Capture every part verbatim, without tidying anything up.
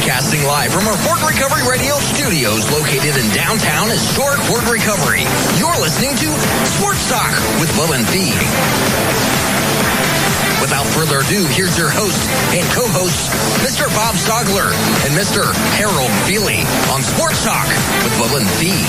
Broadcasting live from our Fort Recovery Radio studios located in downtown historic Fort Recovery. You're listening to Sports Talk with Bubba and Fee. Without further ado, here's your host and co-host, Mister Bob Stogler and Mister Harold Feely on Sports Talk with Bubba and Fee.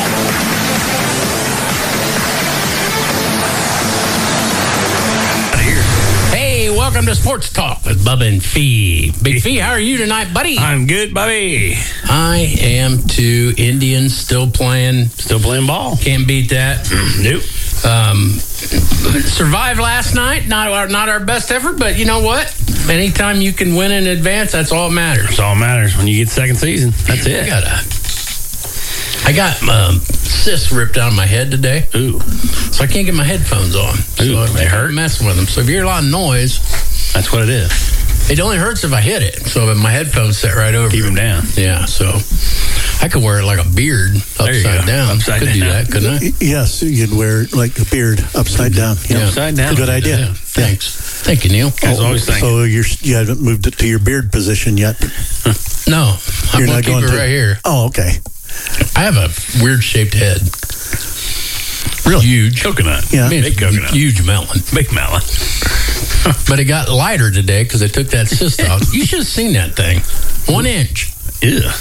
Hey, welcome to Sports Talk with Bubba and Fee. Big Fee, how are you tonight, buddy? I'm good, Bobby. I am too. Indians still playing. Still playing ball. Can't beat that. Nope. Um, survived last night. Not our, not our best effort, but you know what? Anytime you can win in advance, that's all that matters. That's all that matters when you get second season. That's it. I got a, I got um, cysts ripped out of my head today. Ooh. So I can't get my headphones on. Ooh, so they I hurt? messing with them. So if you hear a lot of noise, that's what it is. It only hurts if I hit it. So if my headphones set right over. Keep them down. Yeah, so I could wear it like a beard upside down. Upside could down. do that, couldn't I? Yes, you'd wear like a beard upside down. Yeah. Upside down. Good idea. Yeah. Thanks. Thank you, Neil. I was always thinking. So you're, you haven't moved it to your beard position yet? No, I'm You're going not to keep going it to? right here. Oh, okay. I have a weird-shaped head. Really? Huge. Coconut. Yeah. I mean, Big coconut. Huge melon. Big melon. But it got lighter today because I took that cyst out. You should have seen that thing. One inch. Yeah.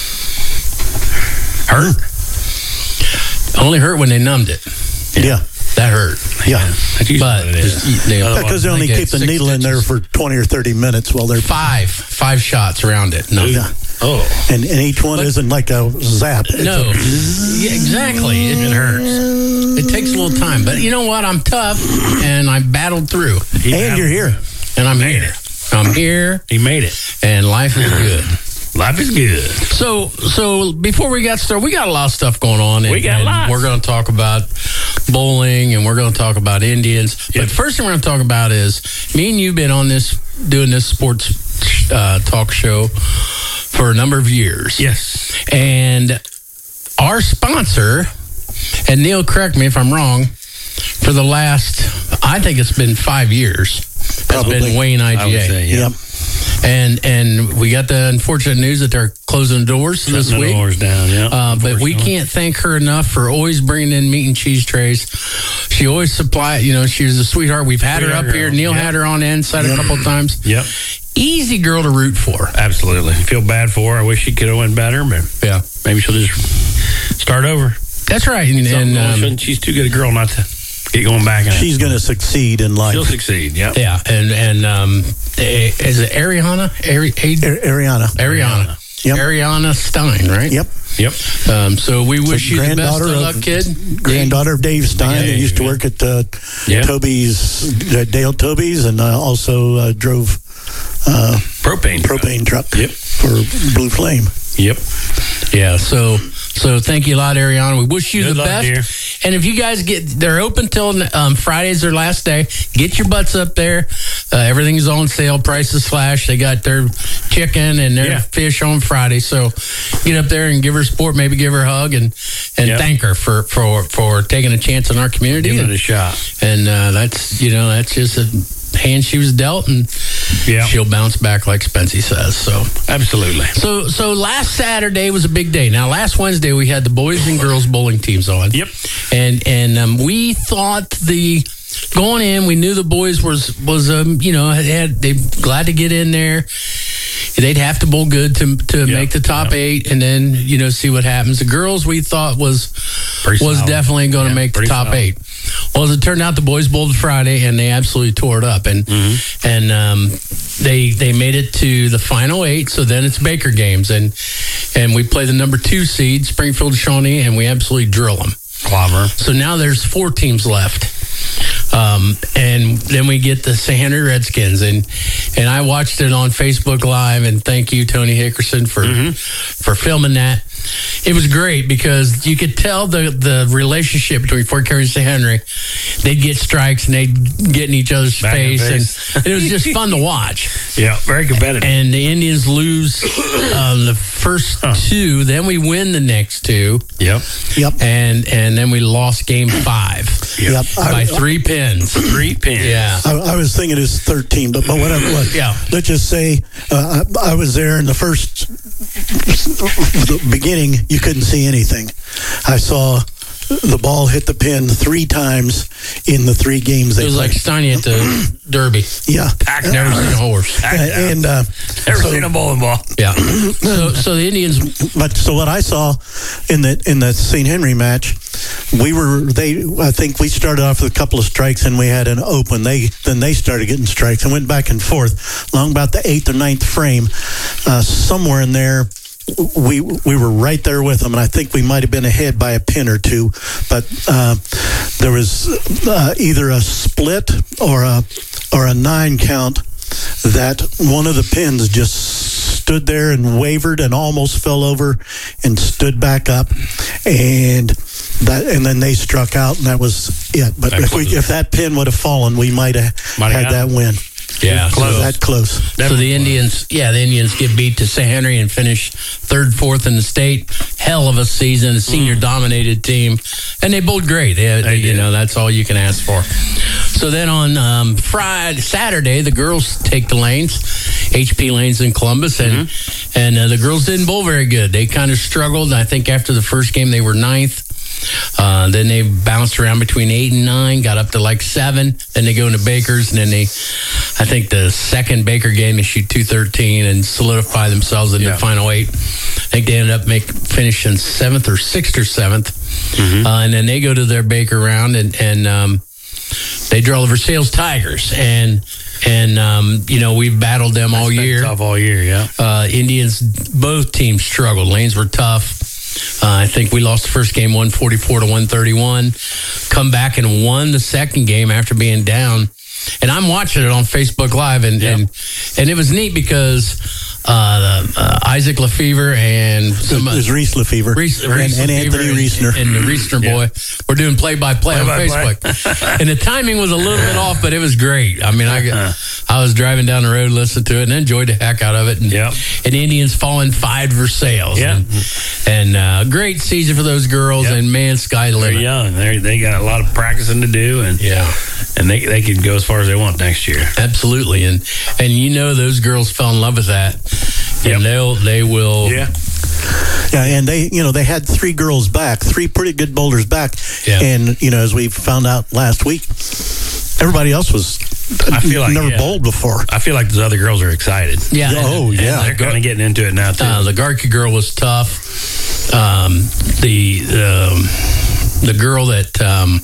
Hurt? Only hurt when they numbed it. Yeah. That hurt. Yeah. That's usually But what it is. just, they, Because they I only think keep the six needle in there stitches. for twenty or thirty minutes while they're... Five. Five shots around it. No. Yeah. Oh. And, and each one But- isn't like a zap. It's No, a- yeah, exactly. It, it hurts. It takes a little time, but you know what? I'm tough, and I battled through, and you're here. and I'm Made here. it. I'm here, He made it. and life is good. Life is good. So, so before we got started, we got a lot of stuff going on. And, We got and lots. We're going to talk about bowling, and we're going to talk about Indians. Yep. But first thing we're going to talk about is me and you've been on this, doing this sports uh, talk show for a number of years. Yes. And our sponsor, and Neil, correct me if I'm wrong, for the last, I think it's been five years, has Probably. been Wayne I I would G A. say, yeah. Yep. And and we got the unfortunate news that they're closing doors this Shutting the week. doors down, yeah. Uh, but we Unfortunately. can't thank her enough for always bringing in meat and cheese trays. She always supplied, you know, she was a sweetheart. We've had her Sweetheart up here. girl, Neil yeah. had her on the inside Yep. a couple of times. Yep. Easy girl to root for. Absolutely. Feel bad for her. I wish she could have went better, but Yeah. maybe she'll just start over. That's right. And, and um, she's too good a girl not to get going back. In She's going to succeed in life. She'll succeed. Yep. yeah, and and um, eh, is it Ariana? Ari, Ari- Ar- Ariana. Ariana. Yep. Ariana Stein, right? Yep. Yep. Um, so we wish you the best of granddaughter luck, of- kid. Granddaughter of Dave Stein, Yeah, who used to yeah. work at uh, Yeah. Toby's, uh, Dale Toby's, and uh, also uh, drove uh, Propane. truck. propane truck Yep. for Blue Flame. Yep. Yeah, so so thank you a lot, Ariana. We wish you Good the luck, best. dear. And if you guys get, they're open till um, Friday's their last day. Get your butts up there. Uh, everything's on sale. Prices slash. They got their chicken and their Yeah. fish on Friday. So get up there and give her support. Maybe give her a hug and and Yep. thank her for for for taking a chance in our community. Give and it a shot. and uh, that's you know that's just a hand she was dealt, and Yeah. she'll bounce back like Spency says. So. Absolutely. So, so last Saturday was a big day. Now, last Wednesday we had the boys and girls bowling teams on. Yep. And and um, we thought the going in, we knew the boys was was um you know had they glad to get in there. They'd have to bowl good to to Yep. make the top Yep. eight, and then you know see what happens. The girls we thought was Pretty was solid. definitely going to Yeah, make the pretty top solid. eight. Well, as it turned out, the boys bowled Friday, and they absolutely tore it up, and Mm-hmm. and um, they they made it to the final eight. So then it's Baker games, and and we play the number two seed, Springfield Shawnee, and we absolutely drill them. Clobber. So now there's four teams left. Um, and then we get the Saint Henry Redskins, and and I watched it on Facebook Live, and thank you, Tony Hickerson, for Mm-hmm. for filming that. it was great because you could tell the, the relationship between Fort Carey and Saint Henry. They'd get strikes and they'd get in each other's Back in face, face. and it was just fun to watch. Yeah, very competitive. And the Indians lose um, the first Huh. two, then we win the next two, Yep. Yep. and and then we lost game five Yep. by I, three pins. Three pins. Yeah. I, I was thinking it's thirteen, but, but whatever. What, Yeah. Let's just say uh, I, I was there in the first the beginning. You couldn't see anything. I saw the ball hit the pin three times in the three games they It was played. like Steiny at the Derby. yeah. I've never seen a horse. Uh, and uh, Never so- seen a bowling ball. Yeah. So, so the Indians, But so what I saw in the in the Saint Henry match, we were they. I think we started off with a couple of strikes and we had an open. They then they started getting strikes and went back and forth. Long about the eighth or ninth frame, uh, somewhere in there, we we were right there with them, and I think we might have been ahead by a pin or two. But uh, there was uh, either a split or a or a nine count that one of the pins just stood there and wavered and almost fell over and stood back up, and that and then they struck out, and that was it. But That if we was- if that pin would have fallen, we might have Might have had got that win. yeah. So So, that close. so the Indians, yeah, the Indians get beat to Saint Henry and finish third, fourth in the state. Hell of a season, a senior-dominated team, and they bowled great. They, They you did. know, that's all you can ask for. So then on um, Friday, Saturday, the girls take the lanes, H P Lanes in Columbus, and and uh, the girls didn't bowl very good. They kind of struggled. I think after the first game, they were ninth. Uh, then they bounced around between eight and nine, got up to like seven. Then they go into Baker's, and then they, I think the second Baker game, they shoot two thirteen and solidify themselves in Yeah. the final eight. I think they ended up make finishing seventh or sixth or seventh, uh, and then they go to their Baker round and and um, they draw the Versailles Tigers, and and um, you know we've battled them all Been year. Tough all year, yeah. Uh, Indians, both teams struggled. Lanes were tough. Uh, I think we lost the first game one forty-four to one thirty-one. Come back and won the second game after being down. And I'm watching it on Facebook Live, and Yeah. and, and it was neat because uh, uh, Isaac Lefevre and some, There's Reese Lefevre Reese, and, Reese and Lefevre Anthony Reesner. and, and the Reesner boy were doing play-by-play on Play-by-play. Facebook, and the timing was a little bit off, but it was great. I mean, I I was driving down the road, listening to it, and enjoyed the heck out of it. And, Yep. and Indians falling five Versailles. Yeah. and, and uh, great season for those girls. Yep. And man, sky the They're limit. young. They they got a lot of practicing to do, and Yeah, and they they can go as far as they want next year. absolutely. And and you know those girls fell in love with that, Yep. and they'll they will. Yeah. Yeah, and they, you know, they had three girls back, three pretty good bowlers back. Yeah. And, you know, as we found out last week, everybody else was I feel like, never yeah. bowled before. I feel like those other girls are excited. Yeah. Oh, and- yeah. They're kind of getting into it now too. Uh, the Garkey girl was tough. Um, the um, the girl that um,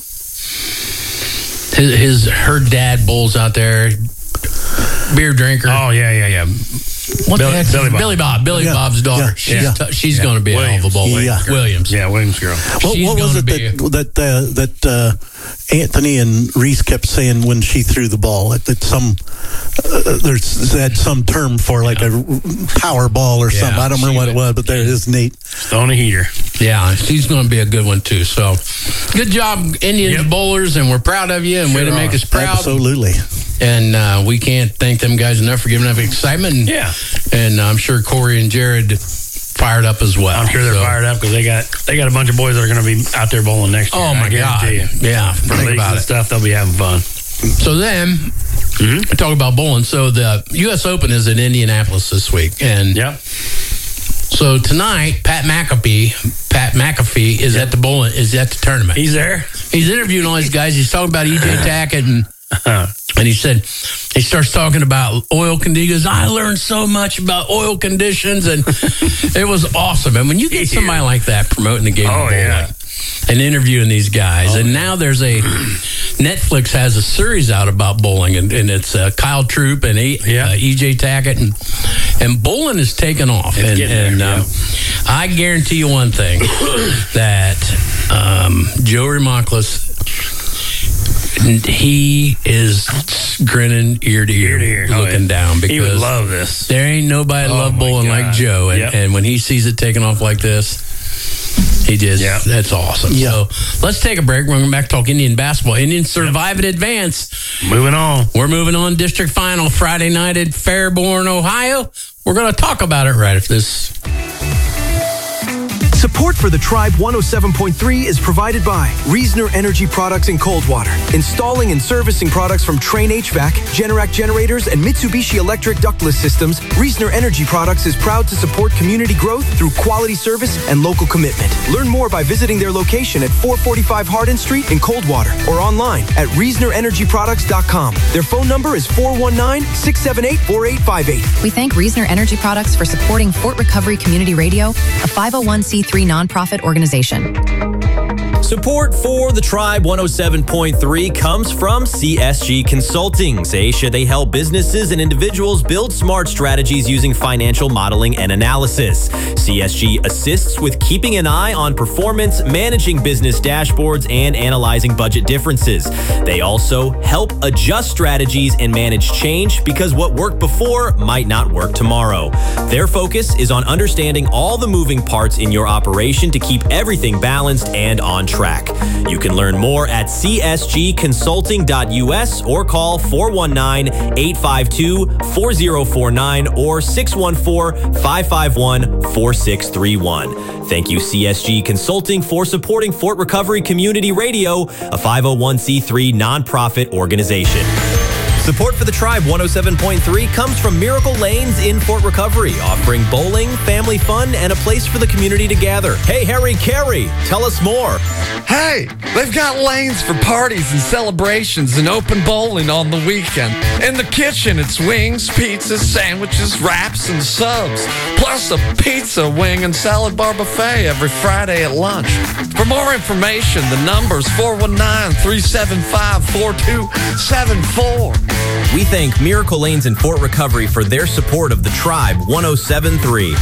his, his her dad bowls out there, beer drinker. oh yeah, yeah, yeah. what Billy- the heck? Billy Bob. Billy Bob. Billy Yeah, Bob's daughter. yeah, she's yeah. t- she's Yeah. going to be a hell of a bowler. Yeah. Williams. Yeah, Williams girl. What, She's what was gonna it be- that that uh, that uh, Anthony and Reese kept saying when she threw the ball? That, that some uh, there's they had some term for like a power ball or Yeah, something. I don't remember she what it was, but there it is neat. On a heater. Yeah, she's going to be a good one too. So, good job, Indians Yep. bowlers, and we're proud of you, and way to Sure make are. us proud. Absolutely. And uh, we can't thank them guys enough for giving up excitement. And, Yeah. and I'm sure Corey and Jared fired up as well. I'm sure they're So- fired up because they got they got a bunch of boys that are going to be out there bowling next year. Oh my I God! guarantee you. Yeah, For think leagues about and it. stuff, they'll be having fun. So then, talk about bowling. So the U S Open is in Indianapolis this week, and Yep. so tonight, Pat McAfee, Pat McAfee is at the bowling is at the tournament. He's there. He's interviewing all these guys. He's talking about E J Tackett and. And he said, he starts talking about oil conditions. He goes, I learned so much about oil conditions, and it was awesome. And when you get somebody like that promoting the game Oh, of bowling yeah. and interviewing these guys, Oh, and yeah. now there's a Netflix has a series out about bowling, and, and it's uh, Kyle Troop and e, Yeah. uh, E J Tackett, and and bowling is taking off. It's and getting there, and yeah. um, I guarantee you one thing that um, Joe Remonklis. He is grinning ear to ear, Ear to ear. Oh, looking yeah. down He would because love this. there ain't nobody Oh, love my bowling God. like Joe. And, Yep. and when he sees it taking off like this, He did. Yeah. That's awesome. Yeah. So let's take a break. We're going back to talk Indian basketball. Indians survive and advance. Moving on. We're moving on. District final Friday night at Fairborn, Ohio. We're going to talk about it right after this. Support for the Tribe one oh seven point three is provided by Reasoner Energy Products in Coldwater, installing and servicing products from Train H V A C, Generac Generators, and Mitsubishi Electric Ductless Systems. Reasoner Energy Products is proud to support community growth through quality service and local commitment. Learn more by visiting their location at four forty-five Hardin Street in Coldwater or online at reasoner energy products dot com. Their phone number is four one nine, six seven eight, four eight five eight. We thank Reasoner Energy Products for supporting Fort Recovery Community Radio, a five oh one c three nonprofit organization. Support for the Tribe one oh seven point three comes from C S G Consulting. Aisha, they help businesses and individuals build smart strategies using financial modeling and analysis. C S G assists with keeping an eye on performance, managing business dashboards, and analyzing budget differences. They also help adjust strategies and manage change because what worked before might not work tomorrow. Their focus is on understanding all the moving parts in your operation to keep everything balanced and on track. You can learn more at c s g consulting dot u s or call four one nine, eight five two, four oh four nine or six one four, five five one, four six three one. Thank you, C S G Consulting, for supporting Fort Recovery Community Radio, a five oh one c three nonprofit organization. Support for the Tribe one oh seven point three comes from Miracle Lanes in Fort Recovery, offering bowling, family fun, and a place for the community to gather. Hey, Harry Carey, tell us more. Hey, they've got lanes for parties and celebrations and open bowling on the weekend. In the kitchen, it's wings, pizzas, sandwiches, wraps, and subs. Plus a pizza, wing, and salad bar buffet every Friday at lunch. For more information, the number's four one nine, three seven five, four two seven four. We thank Miracle Lanes in Fort Recovery for their support of the Tribe one oh seven point three.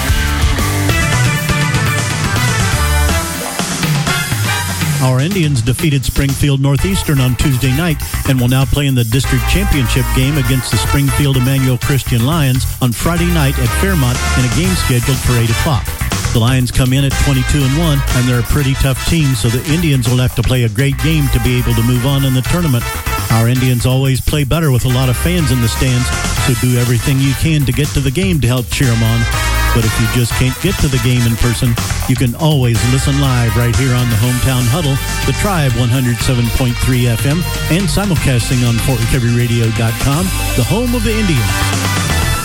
Our Indians defeated Springfield Northeastern on Tuesday night and will now play in the district championship game against the Springfield Emmanuel Christian Lions on Friday night at Fairmont in a game scheduled for eight o'clock. The Lions come in at twenty-two and one, and they're a pretty tough team, so the Indians will have to play a great game to be able to move on in the tournament. Our Indians always play better with a lot of fans in the stands, so do everything you can to get to the game to help cheer them on. But if you just can't get to the game in person, you can always listen live right here on the Hometown Huddle, the Tribe one oh seven point three F M, and simulcasting on fort recovery radio dot com, the home of the Indians.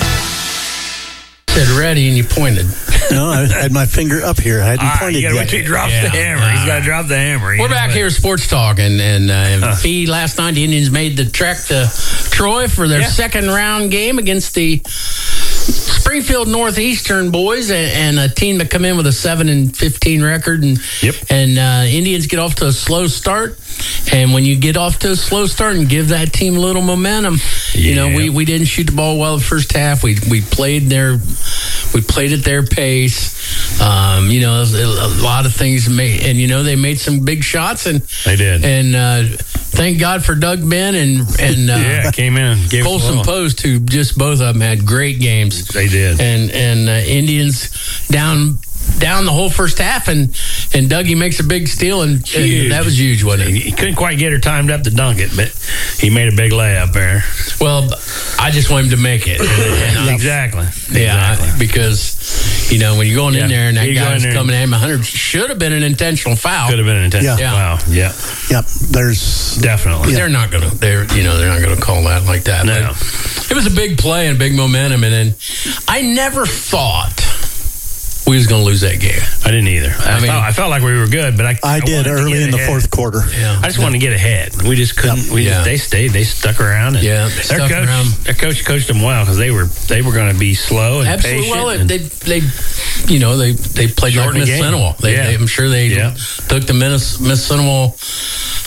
Said ready and you pointed. No, I had my finger up here. I hadn't All right, pointed you gotta yet. wait till he drops Yeah. the hammer. He's got to drop the hammer. You We're know back what? here, Sports Talk, and and uh, Fee, last night the Indians made the trek to Troy for their Yeah. second round game against the Springfield Northeastern boys, and, and a team that come in with a seven and fifteen record, and Yep. and uh, Indians get off to a slow start. And when you get off to a slow start and give that team a little momentum, you know, Yeah. we, we didn't shoot the ball well the first half. We we played their we played at their pace. Um, you know, a lot of things made, and you know they made some big shots, and They did. And uh, thank God for Doug Ben and and uh, Yeah, came in. Gave us a Folsom little- Post, who just both of them had great games. They did. And and uh, Indians down down the whole first half, and and Dougie makes a big steal, and, and Huge. that was huge, wasn't it? He couldn't quite get her timed up to dunk it, but he made a big layup there. Well, I just want him to make it. And I- Exactly. Yeah, Exactly. because you know when you're going in Yeah. there and that You go in guy's there coming at him one hundred, should have been an intentional foul. Could have been an intense. Yeah. Wow. Yeah. Yep, there's Definitely. They're not gonna. They're you know they're not gonna call that like that. No. But it was a big play and big momentum, and then I never thought we was gonna lose that game. I didn't either. I, I mean- felt, I felt like we were good, but I I did wanted to early get in the ahead. fourth quarter. Yeah, I just wanted to get ahead. We just couldn't. We Yeah. just, they stayed. They stuck around. And Yeah, they their stuck coach, around. Their coach coached them well because they were they were going to be slow and absolutely. patient. Well, and- they they you know they they played like Shortened Miss the game. Cinewell. They, Yeah. they, I'm sure they Yeah. took the Miss Miss Cinewell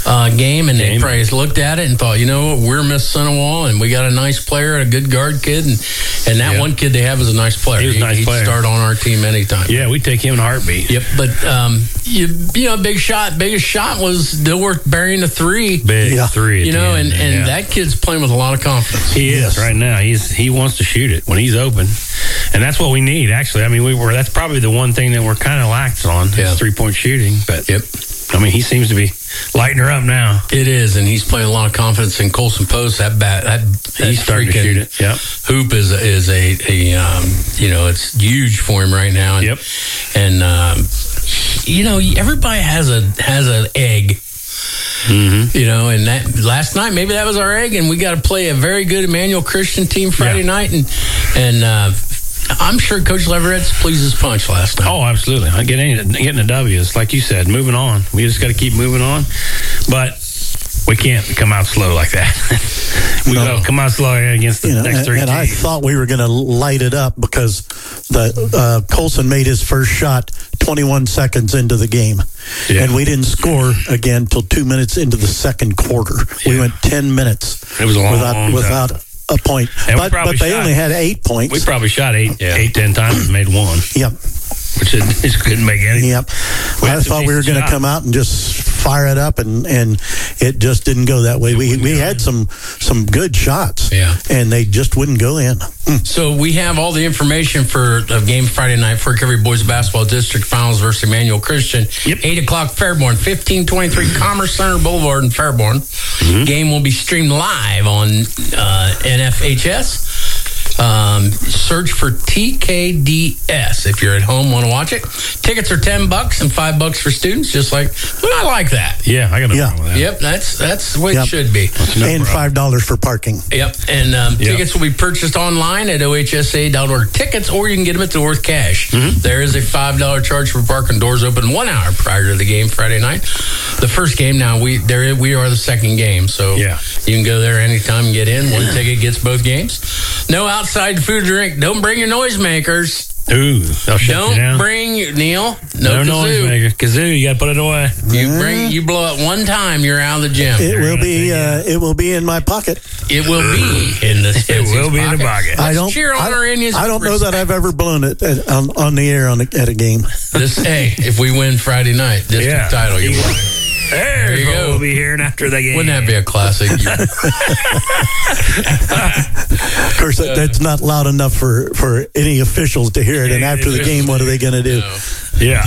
uh, game, and Game. they probably looked at it and thought, you know what, we're Miss Sunwall, and we got a nice player, a good guard kid, and and that Yeah. one kid they have is a nice player. He was a nice He'd player. start on our team anytime. Yeah, we take him in a heartbeat. Yep, but um, you, you know, big shot, biggest shot was Dilworth burying a three. Big Yeah. three. at You the know, end, and, and yeah. that kid's playing with a lot of confidence. He is Yes. right now. He's he wants to shoot it when he's open, and that's what we need. Actually, I mean, we were that's probably the one thing that we're kind of lax on Yeah. is three point shooting. But Yep. I mean, he seems to be lighting her up now. It is, and he's playing a lot of confidence in Colson Post. That bat, that, that He's starting to freaking shoot it. Yep. hoop is is a, a um, you know, it's huge for him right now. And, Yep. And um, you know, everybody has a has an egg. Mm-hmm. You know, and that last night maybe that was our egg, and we got to play a very good Emmanuel Christian team Friday Yeah. night, and and uh, I'm sure Coach Leverett's pleased his punch last night. Oh, absolutely. I get any, getting a W. It's like you said, moving on. We just got to keep moving on, but we can't come out slow like that. we No. gotta come out slow against the You know, next and, three and I teams. thought we were going to light it up because the uh, Colson made his first shot twenty-one seconds into the game, Yeah. and we didn't score again till two minutes into the second quarter. We Yeah. went ten minutes It was a long, without long without time. a point. And we But, probably but they shot- only had eight points. We probably shot eight, Yeah. eight, ten times and made one, Yep. which it just couldn't make any. Yep. We I had some thought we were decent going to shots. come out and just fire it up, and, and it just didn't go that way. We we had some some good shots, Yeah. and they just wouldn't go in. So we have all the information for the game Friday night for Recovery Boys Basketball District Finals versus Emmanuel Christian. Yep. eight o'clock Fairborn, fifteen twenty-three Commerce Center Boulevard in Fairborn. Mm-hmm. Game will be streamed live on uh, N F H S. Um, search for T K D S if you're at home, want to watch it. Tickets are ten bucks and five bucks for students, just like, well, I like that. Yeah, I got no Yeah. problem with that. Yep, that's that's the way Yep. it should be. No and problem. five dollars for parking. Yep, and um, Yep. tickets will be purchased online at O H S A dot org tickets, or you can get them at the Worth Cash. Mm-hmm. There is a five dollar charge for parking. Doors open one hour prior to the game Friday night. The first game now, we there we are the second game, so Yeah. you can go there anytime and get in. One ticket gets both games. No outside food or drink. Don't bring your noisemakers. Ooh, they'll shut you Don't down. bring Neil. No, no noise kazoo. maker. Kazoo, you got to put it away. You bring you blow it one time, you're out of the gym. It will gonna be take uh, it will be in my pocket. It will be in the It will be in the pocket. Let's I don't cheer on I, our Indians. I don't know that I've ever blown it at, on, on the air on a, at a game. This hey, if we win Friday night, district Yeah. title, you win. There you go. We'll be hearing after the game. Wouldn't that be a classic? Of course, that, that's not loud enough for, for any officials to hear it. And after the game, what are they going to do? No. Yeah.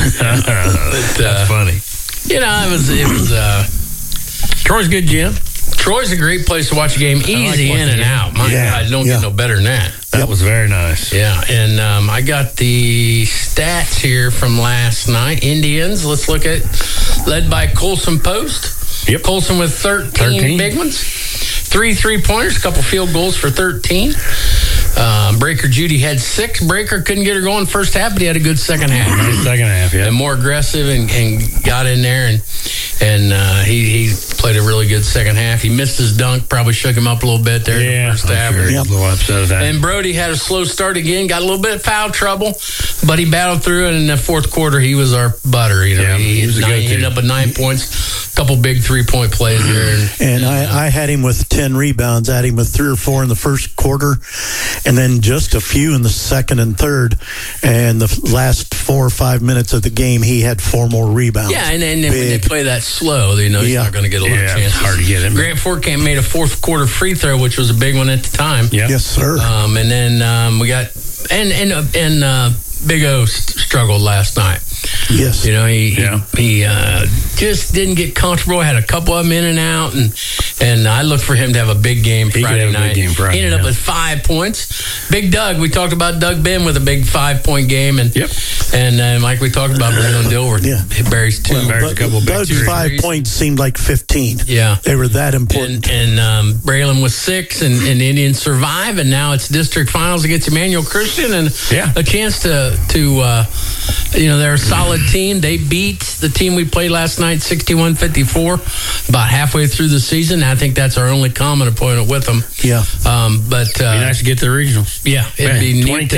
But, uh, That's funny. you know, it was it was. Uh, Troy's good, Jim. Troy's a great place to watch a game, easy watching in and it. out. My Yeah, God, don't yeah. get no better than that. That was very nice. Yeah, and um, I got the stats here from last night. Indians, let's look at, led by Colson Post. Yep. Colson with thirteen, thirteen. big ones. Three three-pointers, a couple field goals for thirteen. Um, Breaker Judy had six. Breaker couldn't get her going first half, but he had a good second half. Nice second half, yeah. And more aggressive and, and got in there, and and uh, he, he played a really good second half. He missed his dunk, probably shook him up a little bit there in Yeah, the first half. I'm sure he's a little upset at that. And Brody had a slow start again, got a little bit of foul trouble, but he battled through it. And in the fourth quarter, he was our butter. You know, Yeah, he, he was a nine, go-to. he ended up with nine points, a couple big three-point plays there. And, And I, I had him with ten rebounds. I had him with three or four in the first quarter, and then just a few in the second and third. And the last four or five minutes of the game, he had four more rebounds. yeah, and then when they Big. play that slow, they know he's Yeah. not going to get a lot Yeah, of chances. it's hard to get him. Grant Forkamp made a fourth quarter free throw, which was a big one at the time. Yeah. Yes, sir. Um, and then um, we got and and uh, and uh, Big O st- struggled last night. yes. You know, he Yeah. he, he uh, just didn't get comfortable. Had a couple of them in and out, and and I looked for him to have a big game He could Friday have a big night. game Friday, he ended up yeah. with five points. Big Doug, we talked about Doug Ben with a big five point game, and Yep. and uh, like we talked about Braylon Dilworth, Yeah. he buries two. Well, But a couple big Doug's threes. five points seemed like fifteen. Yeah. They were that important. And, and um, Braylon was six, and, and Indians survive, and now it's district finals against Emmanuel Christian, and Yeah. a chance to to uh, you know, they're a solid team. They beat the team we played last night, sixty-one fifty-four, about halfway through the season. I think that's our only common opponent with them. Yeah. Um, but uh, Be nice to get to the regionals. yeah, it'd Man, be neat twenty ten. to,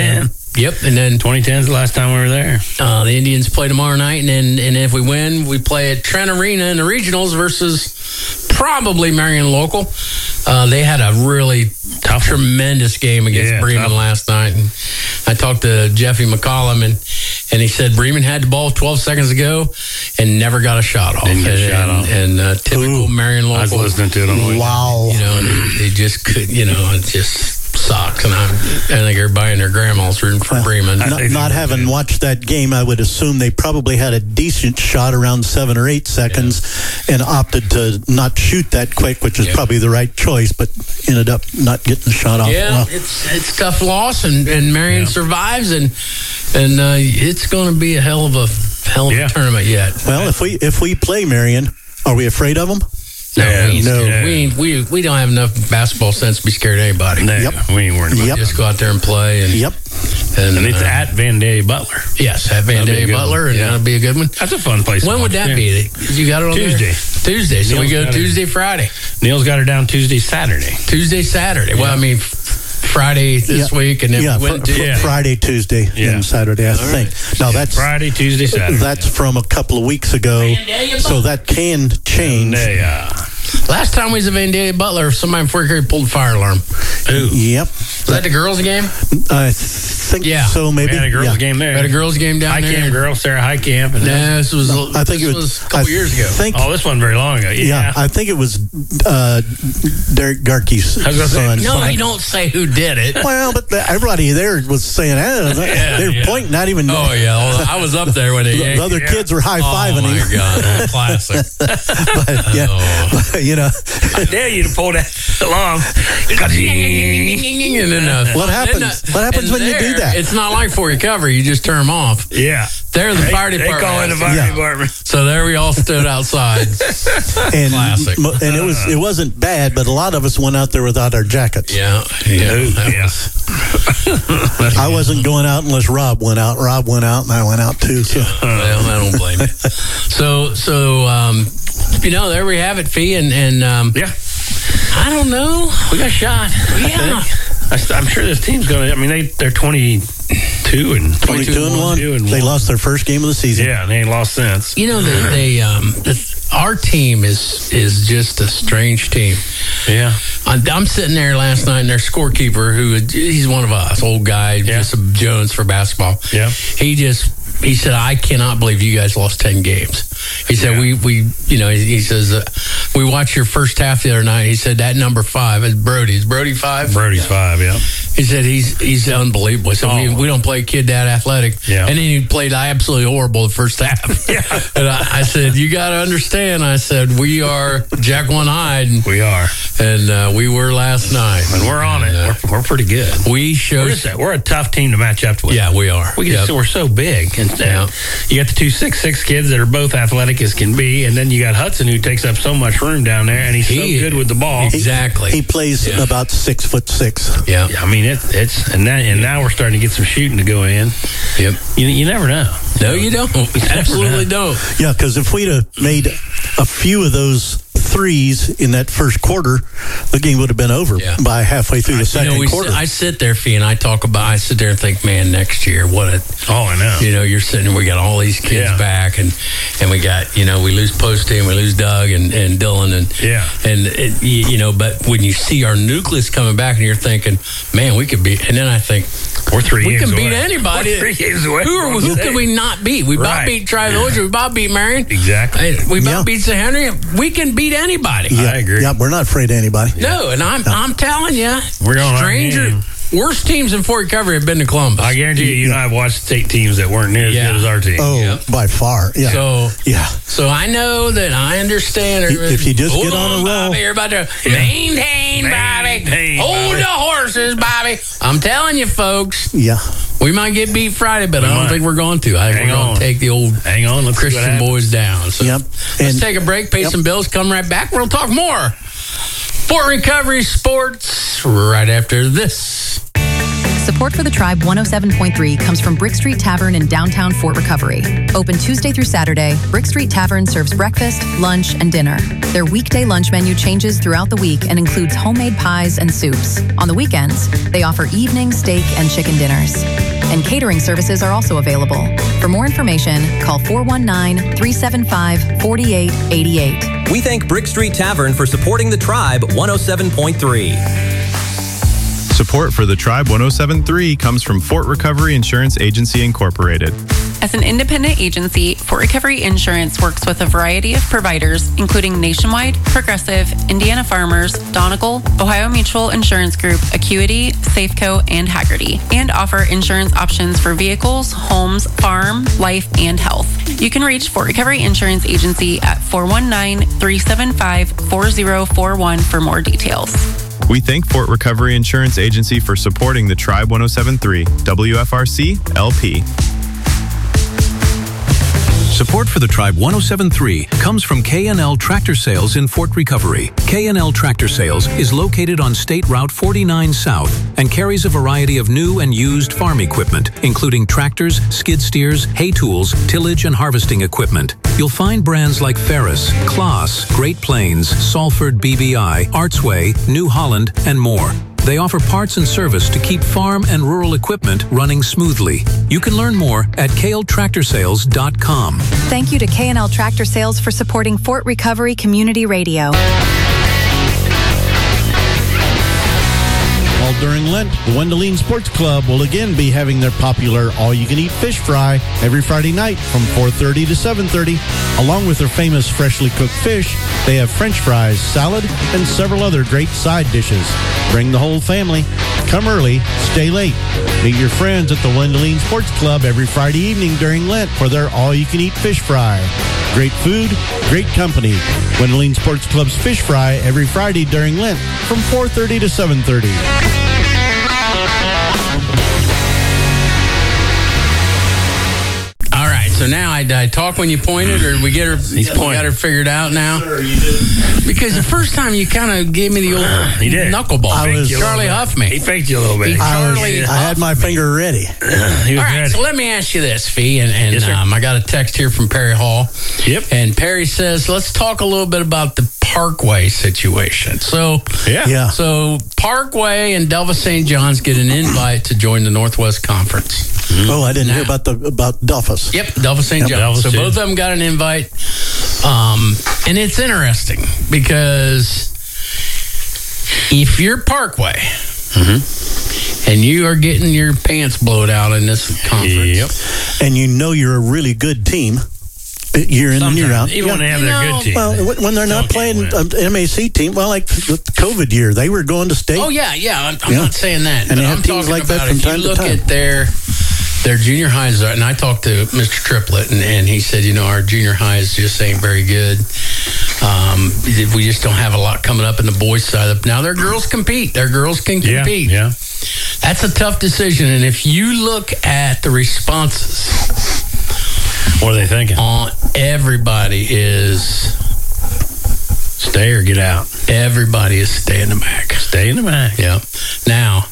Yep, and then twenty ten's the last time we were there. Uh, the Indians play tomorrow night, and then and if we win, we play at Trent Arena in the regionals versus probably Marion Local. Uh, they had a really tough, tremendous game against Yeah, Bremen tough. last night. And I talked to Jeffy McCollum, and and he said Bremen had the ball twelve seconds ago and never got a shot off. Didn't get a and, shot and, off. And uh, typical Ooh. Marion Local. I was listening to it on the way. Wow. You know, and they, they just could. You know, it just sucks. And I, I think everybody and their grandma's rooting for Well, Bremen. Not, think not they having did. watched that game, I would assume they probably had a decent shot around seven or eight seconds and opted to not shoot that quick, which is Yeah. probably the right choice, but ended up not getting the shot off. Yeah, Well, it's it's a tough loss, and, and Marion Yeah. survives, and and uh, it's going to be a hell of a hell of Yeah. a tournament yet. well, if we if we play Marion, are we afraid of them? No, Yeah, we, ain't no. scared. we ain't- we we don't have enough basketball sense to be scared of anybody. No, Yep. we ain't worried about Yep. it. Just go out there and play, and Yep. and, And it's uh, at Vandalia Butler. yes, at Van That'll be a Day good Butler, one. and Yeah. that'll be a good one. That's a fun place. to When would watch, that yeah. be? You got it on there? Tuesday. Tuesday. So we Neil's go got it. Tuesday, Friday. Neil's got her down Tuesday, Saturday. Tuesday, Saturday. Well, I mean, f- Friday this Yeah. week, and then yeah, we went fr- to fr- yeah. Friday, Tuesday, Yeah. and Saturday, I think. Now that's Friday, Tuesday, Saturday. that's from a couple of weeks ago, Vandalia so that can change. Yeah. last time we was at Van Day Butler, somebody before here pulled a fire alarm. Ooh. Yep, Was that the girls' game? I think Yeah. so. Maybe We had a girls' Yeah. game there. We had a girls' game down High there. camp girls, Sarah High Camp. And Nah, this was, I think this it was, a couple I years ago. Think, oh, this wasn't very long ago. Yeah. yeah, I think it was uh, Derek Garkey's I was gonna say, son. No, you don't say who did it. Well, but the, everybody there was saying, eh, they were yeah. pointing, not even. Oh, yeah. Well, I was up there when they The, the other yeah. kids were high fiving Oh, my him. God. Classic. But, yeah, Oh. but, you know, I dare you to pull that alarm. And then, uh, What happens? then, uh, What happens and when you do there, that? It's not like for recovery. You just turn them off. Yeah. They're the They- fire They department. call in the fire Yeah. department. So there we all stood outside. and Classic. mo- and it was it wasn't bad, but a lot of us went out there without our jackets. Yeah. Yeah. Ooh, that yeah. was- I wasn't going out unless Rob went out. Rob went out, and I went out too. So Well, I don't blame you. So, so um, you know, there we have it, Fee, and and um, Yeah. I don't know. We got shot. Yeah. I st- I'm sure this team's going to, I mean, they, they're twenty-two and twenty-two and one. and They one. lost their first game of the season. Yeah, and they ain't lost since. You know, they, they um, the, our team is is just a strange team. Yeah. I'm, I'm sitting there last night, and their scorekeeper, who he's one of us, old guy, Yeah. just a Jones for basketball. Yeah. He just he said, I cannot believe you guys lost ten games. He said, Yeah. we we you know he, he says uh, we watched your first half the other night. He said that number five is Brody. Is Brody five? Brody's five, yeah. He said he's he's unbelievable. So we, Oh. we don't play kid that athletic. Yeah. And then he played absolutely horrible the first half. Yeah. And I, I said, you got to understand. I said, we are Jack One Eyed, and, We are. and uh, we were last night. And we're on it. Uh, We're, we're pretty good. we We're, showed. just, a- we're a tough team to match up with. Yeah, we are. We just, Yep. We're so big. And Yeah. you got the two six six kids that are both athletic as can be, and then you got Hudson who takes up so much room down there, and he's He- so good with the ball. Exactly. He plays Yeah. about six foot six. yeah. I mean, it, it's and that and now we're starting to get some shooting to go in. Yep. You you never know. No, you don't. Absolutely don't. Yeah, because if we'd have made a few of those threes in that first quarter, the game would have been over Yeah. by halfway through the You second know, we quarter. sit, I sit there, Fee, and I talk about. I sit there and think, man, next year, what a. Oh, I know. You know, you're sitting. We got all these kids Yeah. back, and and we got you know we lose Posty and we lose Doug and, and Dylan and Yeah. and it, you, you know. But when you see our nucleus coming back, and you're thinking, man, we could beat. And then I think We're three we games can beat away. anybody. We're three games away. Who are, who could we not beat? We about Right. beat Tri-Village. We about beat Marion. Exactly. Hey, we about Yeah. beat Saint Henry. We can beat anybody. yeah, I agree. Yeah, we're not afraid of anybody. No, and I'm I'm telling you, We're on our stranger. game. Worst teams in Fort Recovery have been to Columbus. I guarantee you, you and I have watched state teams that weren't near as Yeah. good as our team. Oh, Yep. by far. Yeah. So yeah. So I know that I understand. If you just Hold get on a roll. Bobby, you're about to maintain, Bobby. Maintain, Hold Bobby. the horses, Bobby. I'm telling you, folks, Yeah. we might get beat Friday, but We I don't might. think we're going to. I think Hang we're going on. to take the old Hang on, let's see what Christian happens. boys down. So Yep. let's And- take a break, pay Yep. some bills, come right back. We'll talk more Fort Recovery Sports right after this. Support for the Tribe one oh seven point three comes from Brick Street Tavern in downtown Fort Recovery. Open Tuesday through Saturday, Brick Street Tavern serves breakfast, lunch, and dinner. Their weekday lunch menu changes throughout the week and includes homemade pies and soups. On the weekends, they offer evening steak and chicken dinners. And catering services are also available. For more information, call four one nine, three seven five, four eight eight eight. We thank Brick Street Tavern for supporting the Tribe one oh seven point three. Support for the Tribe one oh seven point three comes from Fort Recovery Insurance Agency Incorporated. As an independent agency, Fort Recovery Insurance works with a variety of providers, including Nationwide, Progressive, Indiana Farmers, Donegal, Ohio Mutual Insurance Group, Acuity, Safeco, and Haggerty, and offer insurance options for vehicles, homes, farm, life, and health. You can reach Fort Recovery Insurance Agency at four one nine, three seven five, four zero four one for more details. We thank Fort Recovery Insurance Agency for supporting the Tribe one oh seven point three, W F R C, L P. Support for the Tribe one oh seven point three comes from K and L Tractor Sales in Fort Recovery. K and L Tractor Sales is located on State Route forty-nine South and carries a variety of new and used farm equipment, including tractors, skid steers, hay tools, tillage, and harvesting equipment. You'll find brands like Ferris, Klaas, Great Plains, Salford B B I, Artsway, New Holland, and more. They offer parts and service to keep farm and rural equipment running smoothly. You can learn more at k l tractor sales dot com. Thank you to K and L Tractor Sales for supporting Fort Recovery Community Radio. All during Lent, the Wendelene Sports Club will again be having their popular all-you-can-eat fish fry every Friday night from four thirty to seven thirty. Along with their famous freshly cooked fish, they have French fries, salad, and several other great side dishes. Bring the whole family. Come early, stay late. Meet your friends at the Wendelene Sports Club every Friday evening during Lent for their all-you-can-eat fish fry. Great food, great company. Wendelene Sports Club's fish fry every Friday during Lent from four thirty to seven thirty. All right, so now I, I talk when you pointed, or we get her. He's pointing. Got her figured out now. Sure, you did. Because the first time you kind of gave me the old uh, he did. knuckleball. I was, Charlie huffed me. He faked you a little bit. He Charlie, I, was, I had my finger ready. All right, ready. So let me ask you this, Fee, and, and yes, um, I got a text here from Perry Hall. Yep. And Perry says, let's talk a little bit about the Parkway situation. So yeah, yeah. So Parkway and Delva Saint John's get an invite to join the Northwest Conference. Mm-hmm. Oh, I didn't now, hear about the about Delphus. Yep, Delva Saint Yep, John's. So too. Both of them got an invite, um, and it's interesting because if you're Parkway mm-hmm. and you are getting your pants blowed out in this conference, yep. and you know you're a really good team. Year in Sometimes, and year out. Even yeah. when they have their good team. Well, when they're not playing an M A C team, well, like the COVID year, they were going to state. Oh, yeah, yeah. I'm, I'm yeah. not saying that. And they I'm have teams like that from if time you to look time. at their, their junior highs, and I talked to Mister Triplett, and, and he said, you know, our junior highs just ain't very good. Um, we just don't have a lot coming up in the boys' side. Now, their girls compete. Their girls can compete. Yeah, yeah. That's a tough decision. And if you look at the responses... What are they thinking? On everybody is stay or get out. Everybody is stay in the back. Stay in the back. Yeah. Now,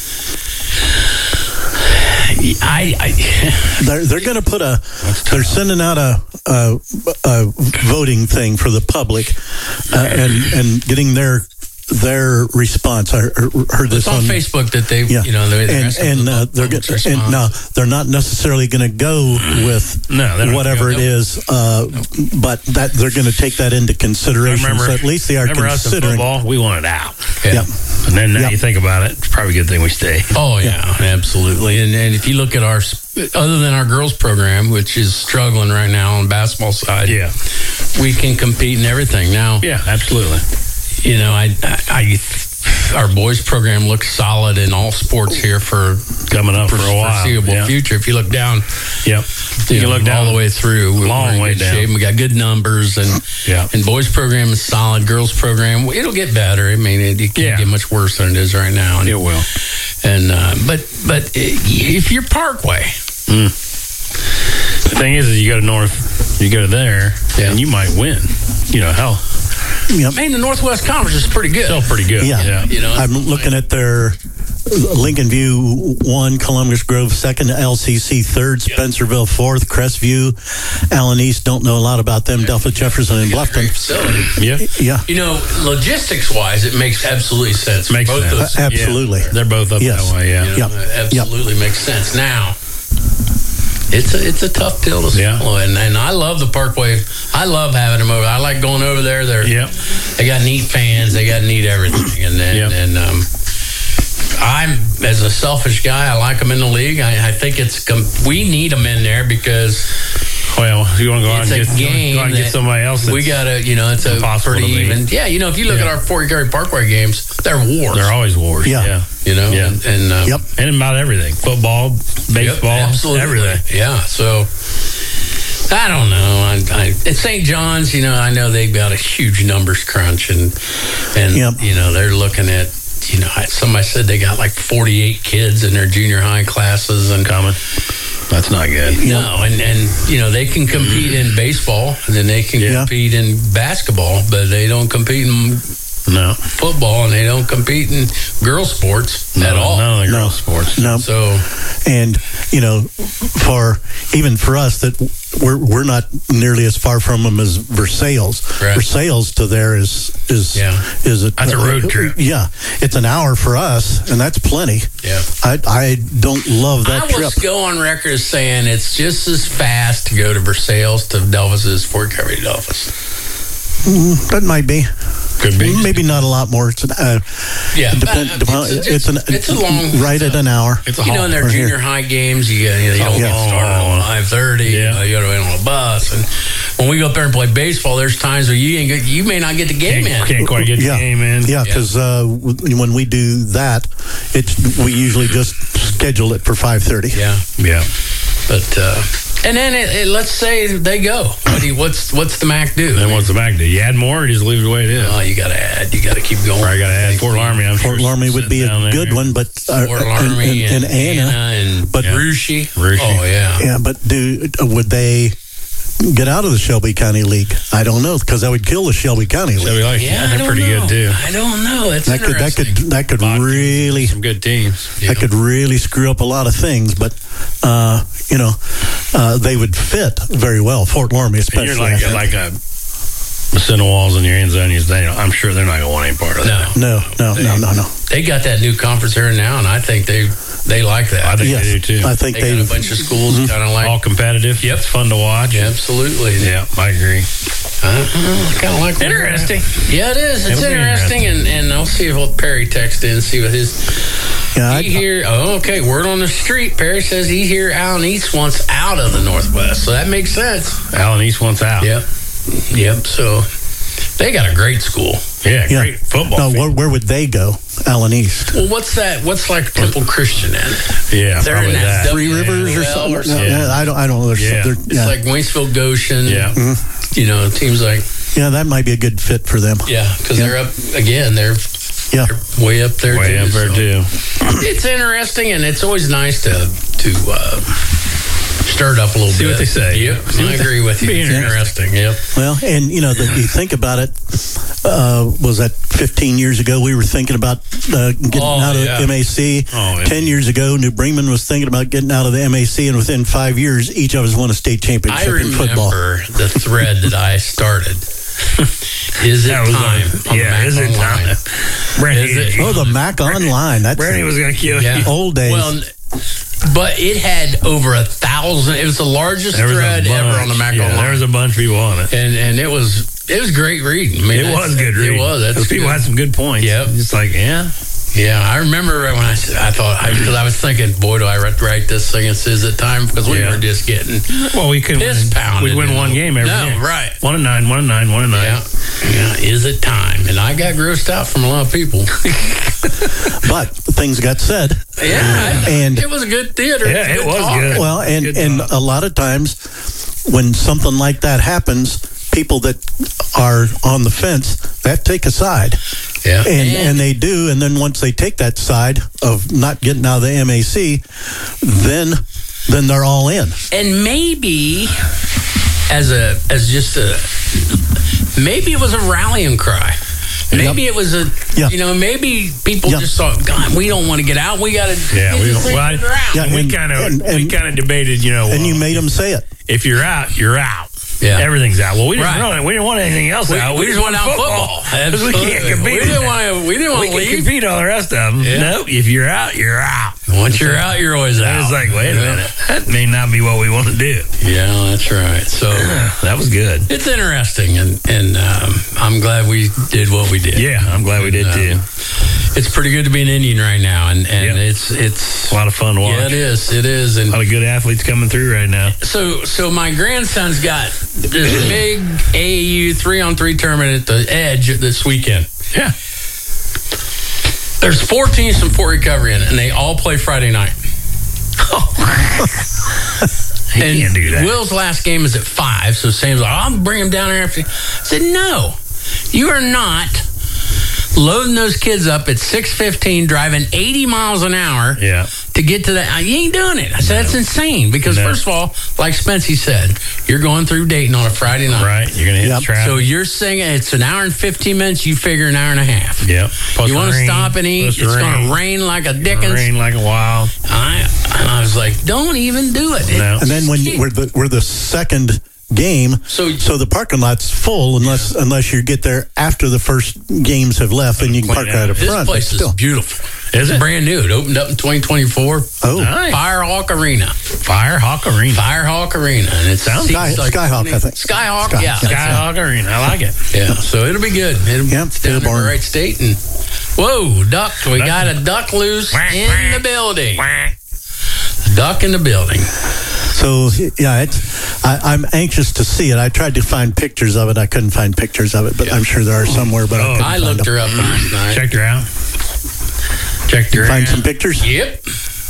I, I they're they're going to put a. They're sending out a, a a voting thing for the public, uh, and and getting their. Their response. I heard this it's on, on Facebook that they, yeah. you know, they're and, and uh, they're going and no, they're not necessarily going to go with no, whatever it is, uh, no. but that they're going to take that into consideration. Remember, so at least they are remember considering. Us in football, we want it out. Yeah, yeah. And then now yeah. you think about it, it's probably a good thing we stay. Oh yeah, yeah. absolutely. And and if you look at our, other than our girls program, which is struggling right now on the basketball side, yeah, we can compete in everything now. Yeah, absolutely. You know, I, I, I, our boys program looks solid in all sports here for coming up for, for a while. Foreseeable yeah. future. If you look down, yep, you, you know, look down all the way through, long way down. Shape. We got good numbers, and yeah. and boys program is solid. Girls program, it'll get better. I mean, it, it can't yeah. get much worse than it is right now. And, it will. And uh, but but if you're Parkway, mm. the thing is, is you go to North, you go there, yeah. and you might win. You know, hell. Yep. Man, the Northwest Conference is pretty good. Still pretty good. Yeah. yeah. You know, I'm looking at their Lincoln View one, Columbus Grove second, L C C third, Spencerville fourth, Crestview, Allen East. Don't know a lot about them. Delta Jefferson and Bluffton. Yeah, yeah. You know, logistics wise, it makes absolutely sense. Makes both sense. Those, Uh, absolutely. Yeah. They're both up Yes. that way. Yeah. you know, Yep. absolutely makes sense. Now, it's a it's a tough pill to Yeah. swallow, and, and I love the Parkway. I love having them over. I like going over there. They're Yep. they got neat fans. They got neat everything, and and, Yep. and um, I'm as a selfish guy, I like them in the league. I, I think it's com- we need them in there because. Well, if you want to go out It's and a get, game go out and get that somebody else. We gotta, you know, it's a impossible pretty to beat. even. Yeah, you know, if you look Yeah. at our Fort Garry Parkway games, they're wars. They're always wars. Yeah. Yeah. you know, Yeah. and, and um, Yep. And about everything. Football, baseball, Yep, absolutely. everything. Yeah, so I don't know. I, I, at Saint John's, you know, I know they've got a huge numbers crunch, and and Yep. you know they're looking at, you know, somebody said they got like forty-eight kids in their junior high classes and coming. That's not good. No, and and you know they can compete in baseball, and then they can Yeah. compete in basketball, but they don't compete in No. football, and they don't compete in girls sports No, at all. None of the No. girls' sports. No. So And, you know, for even for us, that we're we're not nearly as far from them as Versailles. Right. Versailles to there is is Yeah. is a, That's a road trip. Yeah, it's an hour for us, and that's plenty. yeah. I I don't love that I trip. will go on record as saying it's just as fast to go to Versailles to Delphus as Fort Garry to Delphus. Mm, that might be. Could be. Maybe not a lot more. It's an, uh, Yeah, depend, but depend- it's a- it's, an it's a long- right at an hour. It's a You know, in their Right here. junior high games, you, you, know, you don't Yeah. get started at five thirty. Yeah. You, know, you got to wait on a bus. And when we go up there and play baseball, there's times where you ain't get, you may not get the game Can't, in. can't quite get yeah. the game in. Yeah, because uh, w- when we do that, it's we usually just schedule it for five thirty. Yeah, Yeah. but uh, and then it, it, let's say they go. What do you, what's what's the M A C do? Then what's the back do? You add more or you just leave it the way it is? Oh, you got to add. You got to keep going. Or I got to add Fort Laramie. I'm Fort sure Laramie would be a sitting down good there. one, but uh, Fort and, Laramie and, and, and Anna, and but Yeah. Russia. Russia. Oh yeah. yeah, but do would they get out of the Shelby County League? I don't know, because that would kill the Shelby County They'll be League. like, Yeah, yeah, I they're don't pretty know. good too. I don't know. That's That could that interesting. could that could Vodka, really some good teams. that could really screw up a lot of things. But uh, you know, uh, they would fit very well. Fort Laramie, And especially. you're I like think. like a center walls in your end zone. You they, I'm sure they're not going to want any part of that. No, no, no, no, no, no. they got that new conference there now, and I think they they like that. I think Yes, they do too. I think they they. got a bunch of schools kind of like. All competitive. Yep. It's fun to watch. Yeah, absolutely. Yeah, I agree. Uh, kind of like where we're at. Interesting. Yeah, it is. It's It'll be interesting, and, and I'll see if what Perry texted in, see what his. Yeah, I- he hear. Oh, okay. Word on the street. Perry says he hear Allen East wants out of the Northwest, so that makes sense. Allen East wants out. Yep. Yep. So they got a great school. Yeah, Yeah. great football. No, field. where, where would they go? Allen East. Well, what's that? What's like Temple Christian in? Yeah, They're probably in that that. W- Three Rivers or L something? or Yeah, something. I don't. I don't know. There's, Yeah. there- It's yeah. like Waynesville Goshen. Yeah. You know, teams like yeah, that might be a good fit for them. yeah, because they're up again. They're Yeah. They're way up there. Way too, up there so. too. It's interesting, and it's always nice to to uh, stir it up a little See bit. what they say. Yep, See I what they- agree with you. Be It's interesting. interesting. Yep. Well, and you know, the, you think about it. Uh, was that fifteen years ago? We were thinking about uh, getting Oh, out of yeah. M A C. Oh, yeah. Ten years ago, New Bremen was thinking about getting out of the M A C, and within five years, each of us won a state I championship in remember football. the thread that I started. Is it That was time? on- on the yeah, Mac is it Online? time? Brandy, Is it- Oh, the Mac Online. That's Brandy was going to kill Yeah. you. old days. Well, but it had over a thousand. It was the largest There was a thread bunch. ever on the Mac Yeah, Online. there was a bunch of people on it. and and it was it was great reading. I mean, It that's- was good reading. It was. That's Those people good. had some good points. Yep. It's like, yeah. Yeah, I remember when I said, I thought, because I, I was thinking, boy, do I write, write this thing? It's, is it time? Because we Yeah. were just getting Well, we couldn't piss win. pounded. We'd win you one know. game every no, game. right. One and nine, one and nine, one and nine. Yeah. yeah, is it time? And I got grossed out from a lot of people. but things got said. Yeah, And- it was a good theater. Yeah, it was talk. good. Well, and Good and talk. a lot of times when something like that happens, people that are on the fence that take a side. Yeah, And, and they do, and then once they take that side of not getting out of the M A C, then then they're all in. and maybe as a as just a maybe it was a rallying cry. Maybe it was a, Yeah. you know, maybe people Yeah. just thought, God, we don't want to get out. We got to Yeah, get we this don't. thing Well, figured out. Yeah, we and- kind of and- we and- kind of debated, you know, And you well, made them say it. if you're out, you're out. Yeah. Everything's out. Well, we didn't Right. want we didn't want anything else We, out. we just went out football. 'Cause we Absolutely. can't compete. We in didn't that. want to. We didn't We want to can leave. compete on the rest of them. Yeah. No, if you're out, you're out. Once you're out, you're always I out. was like, wait a minute, that may not be what we want to do. Yeah, that's right. So That was good. it's interesting, and and um, I'm glad we did what we did. Yeah, I'm glad we did Um, too. It's pretty good to be an Indian right now, and and Yeah. it's it's A lot of fun to watch. yeah, it is. It is, A and lot of good athletes coming through right now. so so my grandson's got this big A A U three on three tournament at the Edge this weekend. Yeah. There's four teams from Fort Recovery in it, and they all play Friday night. He And can't do that. Will's last game is at five, so Sam's like, I'll bring him down there after. I said, no, you are not loading those kids up at six fifteen, driving eighty miles an hour Yeah. to get to that. You ain't doing it. I said, that's insane because, No. first of all, like Spency said, you're going through Dayton on a Friday night. Right. You're gonna hit Yep. the traffic. So you're saying it's an hour and fifteen minutes, you figure an hour and a half. Yep. Plus You want to rain, stop and eat, plus it's going rain. to rain like a dickens. Rain like a wild. I, and I was like, don't even do it. No. And then when you, we're the we're the second game, So- so the parking lot's full unless unless you get there after the first games have left, and you can park Yeah. right up This front. but place still, is beautiful. Is It's it? brand new. It opened up in twenty twenty-four. oh, Nice. Firehawk Arena. Firehawk Arena. Firehawk Arena. And it sounds Sky- Skyhawk, I think. Skyhawk, Sky- yeah. yeah. Skyhawk Arena. I like it. Yeah, so it'll be good. It'll, Yep, it's down in the barn. right state. And whoa, duck. We got a duck loose in the building. Duck in the building. So yeah, it's, I, I'm anxious to see it. I tried to find pictures of it. I couldn't find pictures of it, but I'm sure there are somewhere. But I, Oh, couldn't I find looked them. her up last night. Checked her out. Checked her Find out. some pictures. Yep.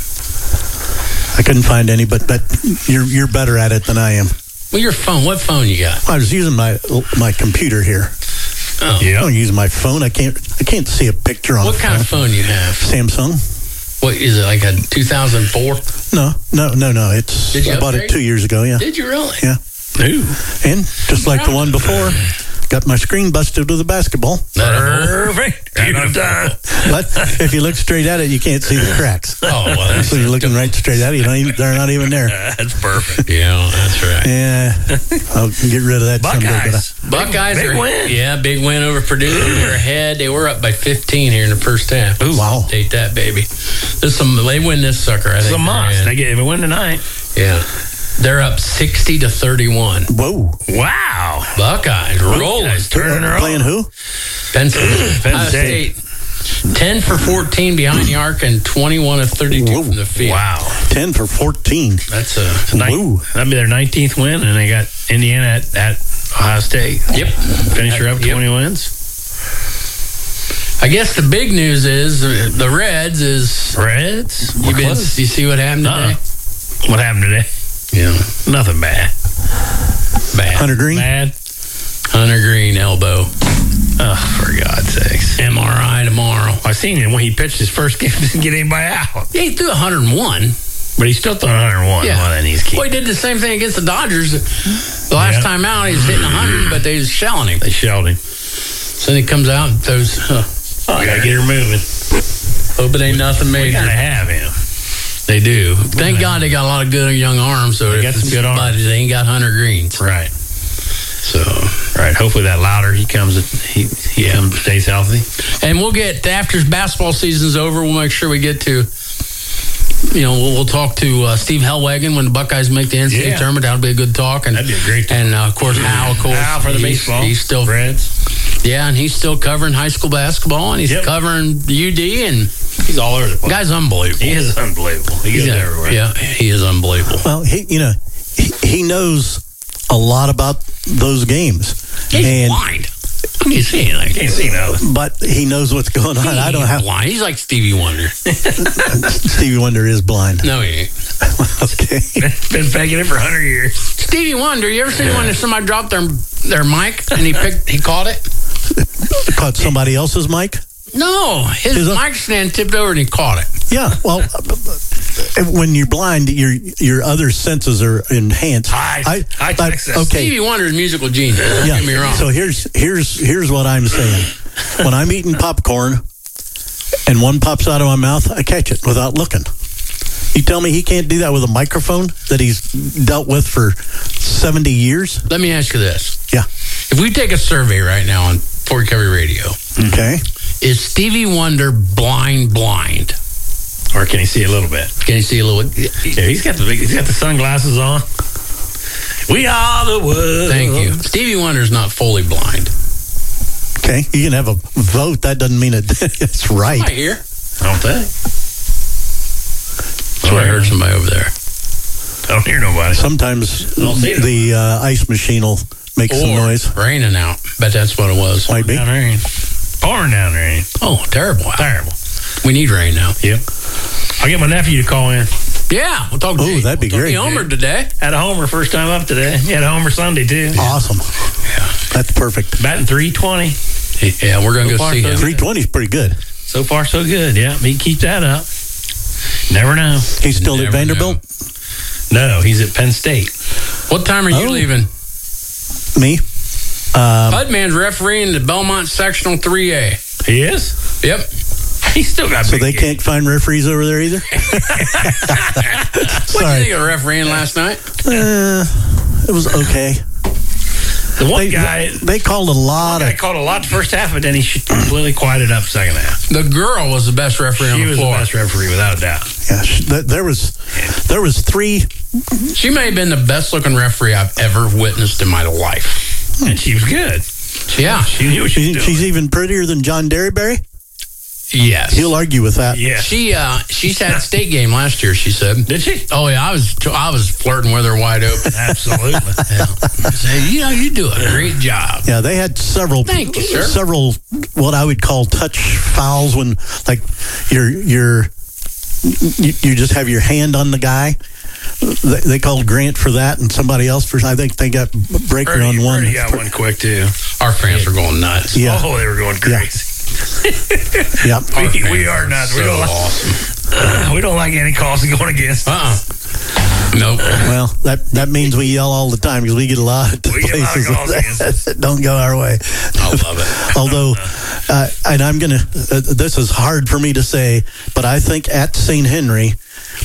I couldn't find any, but but you're you're better at it than I am. Well, your phone. What phone you got? I was using my my computer here. Oh. I Yeah. don't use my phone. I can't I can't see a picture on What the kind of phone. phone you have? Samsung. What is it, like a two thousand four? No, no, no, no. It's Did you I bought upgrade? it two years ago. Yeah, Did you really? yeah. Ooh. And just like the one before, got my screen busted with a basketball. Perfect. Right on time. But if you look straight at it, you can't see the cracks. Oh, well, that's So you're looking right straight at it. You don't even, they're not even there. That's perfect. Yeah, that's right. Yeah, I'll get rid of that someday. But Buckeyes. Buckeyes Big are, win. yeah, big win over Purdue. They're ahead. They were up by fifteen here in the first half. Ooh. Wow. Take that, baby. This some they win this sucker. I It's think. a must. man. They get if it win tonight. Yeah, they're up sixty to thirty-one. I, whoa, Wow. Buckeyes rolling. Buckeyes turning her playing on. who? Penn State. Penn Ohio State. State. ten for fourteen behind the arc and twenty-one of thirty-two Whoa. from the field. Wow. Ten for fourteen. That's a Nine, that'd be their nineteenth win, and they got Indiana at, at Ohio State. Yep. Finish her up Yep. twenty wins. I guess the big news is uh, the Reds is Reds. you been you see what happened today? Uh-uh. What happened today? Yeah, Nothing bad. bad. Hunter Green. Bad. Hunter Green elbow. Oh, for God's sakes. M R I tomorrow. I seen him when he pitched his first game. Didn't get anybody out, Yeah, he threw one hundred one. but he still threw one hundred one. Yeah. Well, that needs to keep. Well, he did the same thing against the Dodgers. The last Yeah. time out, he was hitting one hundred, but they was shelling him. They shelled him. So then he comes out and throws. Huh, Oh, I gotta get her moving. hope it ain't nothing We major. gotta have him. They do. Thank God they got a lot of good young arms. So They if got some it's good arms. somebody, they ain't got Hunter Greens. Right. So, Right. Hopefully that louder he comes. He he Yeah. comes, stays healthy. and we'll get after basketball season's over. We'll make sure we get to. You know, we'll, we'll talk to uh, Steve Hellwagon when the Buckeyes make the N C double A Yeah. tournament. That'll be a good talk. And That'd be a great talk. And uh, of course, Al, of course, Al for the he's, baseball. He's still Reds. Yeah, and he's still covering high school basketball, and he's Yep. covering the U D, and He's all over the place. guy's unbelievable. He is unbelievable. He goes yeah, everywhere. Yeah, he is unbelievable. Well, he you know he, he knows a lot about those games, He's and blind. I can't see anything. Can't see nothing. but he knows what's going on. I don't He's have. blind. He's like Stevie Wonder. Stevie Wonder is blind. No, he ain't. Okay. Been faking it for a hundred years. Stevie Wonder. You ever seen when somebody dropped their their mic and he picked, he caught it? Caught somebody else's mic. No, his His own- mic stand tipped over and he caught it. Yeah. Well, when you're blind, your your other senses are enhanced. High- high I- access. okay. Stevie Wonder is a musical genius. Don't Yeah. get me wrong. So here's here's here's what I'm saying. when I'm eating popcorn and one pops out of my mouth, I catch it without looking. You tell me he can't do that with a microphone that he's dealt with for seventy years? Let me ask you this. Yeah. If we take a survey right now on Fort Recovery Radio. Okay. Is Stevie Wonder blind blind? Or can he see a little bit? Can he see a little bit? Yeah, he's got the big, he's got the sunglasses on. We are the world. Thank you. Stevie Wonder's not fully blind. Okay. You can have a vote. That doesn't mean it, it's right. Right here. I don't think. Oh, I heard somebody over there. I don't hear nobody. Sometimes don't see the uh, ice machine will make or some noise. Raining out. Bet that's what it was. Might be. Down rain. Pouring down rain. Oh, terrible. Terrible. We need rain now. Yep. I'll get my nephew to call in. Yeah, we'll talk to Oh, you. that'd be we'll great. He homered today. Had a homer first time up today. He had a homer Sunday, too. Awesome. Yeah. That's perfect. Batting three twenty. Yeah, we're going to So go far, see so him. three twenty is pretty good. So far, so good. Yeah, he keep that up. Never know. He's still Never at Vanderbilt? No, he's at Penn State. What time are you Oh. leaving? Me? Um, Budman's refereeing the Belmont Sectional three A. He is? Yep. He's still got so big they game. can't find referees over there either? What did you Sorry. think of refereeing last night? Uh, it was okay. The one They, guy, they called a lot I of... called a lot the first half, but then he completely quieted up second half. The girl was the best referee on She the was the floor. best referee, without a doubt. Yeah, sh- th- there was there was three... She may have been the best looking referee I've ever witnessed in my life. And she was good. Yeah. She knew what she was She, doing. she's even prettier than John Derryberry? Yes. He'll argue with that. Yeah. She uh she's had state game last year, she said. Did she? Oh yeah, I was I was flirting with her wide open. Absolutely. Yeah. I said, you know, you do a great job. Yeah, they had several Thank you, sir. several what I would call touch fouls when like you're you're you, you just have your hand on the guy. They, they called Grant for that and somebody else for I think they got Breaker Bernie, on one. Bernie got one quick, too. Our fans were going nuts. Yeah. Oh, they were going crazy. Yeah. Our we, we fans are not. so we, don't like, awesome. uh, we don't like any calls going against. Uh-uh. Nope. Well, that that means we yell all the time because we get a lot of We get a lot of places calls against us. that don't go our way. I love it. Although, uh, and I'm going to, uh, this is hard for me to say, but I think at Saint Henry,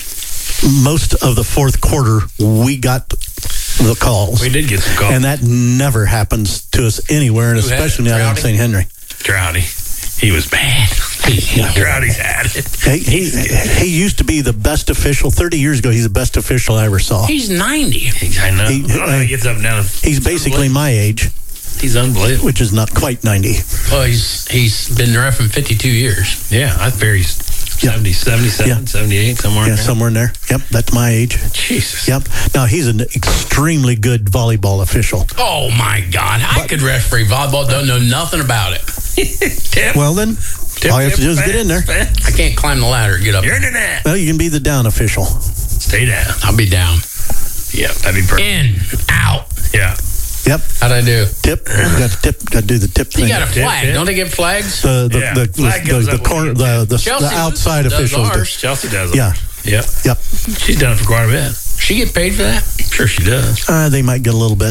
most of the fourth quarter, we got the calls. We did get some calls. And that never happens to us anywhere, and Who had it? especially not in Trouty? Saint Henry. Trouty. He was bad. Trouty's had it. He, he, he used to be the best official. thirty years ago, he's the best official I ever saw. He's ninety. I know. He- I don't know how he gets up and down. He's basically my age, He's unbelievable. which is not quite ninety. Well, he's he's been reffing fifty-two years. Yeah, I very seventy, seventy-seven, Yeah. seventy-eight, somewhere in Yeah, there. somewhere in there. Yep, that's my age. Jesus. Yep. Now, he's an extremely good volleyball official. Oh my God! I could referee volleyball. Don't know nothing about it. Tip. Well, then, Tip, all you have to tip, do is get in there. fence. I can't climb the ladder. Get up. You're in the net. Well, you can be the down official. Stay down. I'll be down. Yeah, that'd be perfect. In, out. Yeah. Yep. How'd I do? Tip. Got to tip. Got to do the tip You thing. got a Tip, flag. tip. Don't they get flags? the the Yeah, the, flag the, goes the, up the corner when the the, Chelsea the outside does officials do. ours. Chelsea does it. Yeah. Yep. Yep. She's done it for quite a bit. She get paid for that? Sure she does. Uh, they might get a little bit.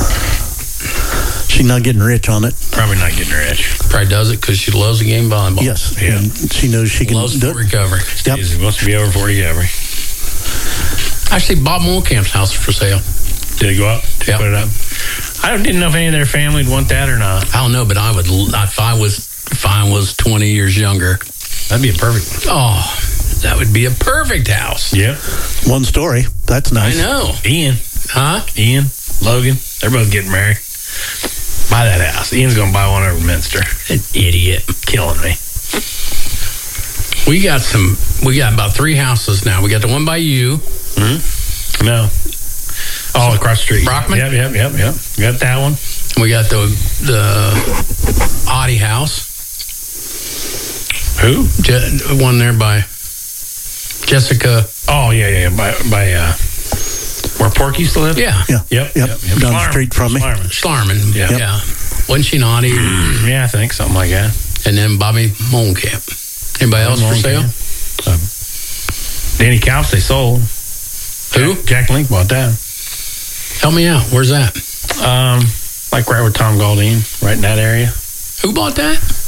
She's not getting rich on it. Probably not getting rich. Probably does it because she loves the game volleyball. Yes. Yeah. And she knows she can Loves do for it. recovery. Yep. It must be over for you, Avery. Actually, Bob Molecamp's house is for sale. Did it go up? Did Yeah. Put it up? I don't- didn't know if any of their family would want that or not. I don't know, but I would. If I was, if I was twenty years younger, That'd be a perfect one. oh, that would be a perfect house. Yep. One story. That's nice. I know, Ian. huh? Ian. Logan. They're both getting married. Buy that house. Ian's going to buy one over in Minster. An idiot. Killing me. We got some. We got about three houses now. We got the one by you. Mm-hmm. No. Oh, across the street. Brockman? Yep, yep, yep, yep. Got that one. We got the the Audie house. Who? Je- one there by Jessica. Oh, yeah, yeah, yeah. By, by uh, where Pork used to live? Yeah, Yeah. Yep, Yep. yep. Down the Schlarman. street from me. Schlarman. Schlarman. Yeah. Yeah, wasn't she an Audie? Yeah, I think something like that. And then Bobby Molenkamp. Anybody else for sale? Um, Danny Couch, they sold. Who? Jack, Jack Link bought that. Help me out. Where's that? Um, like right with Tom Galdine, right in that area. Who bought that?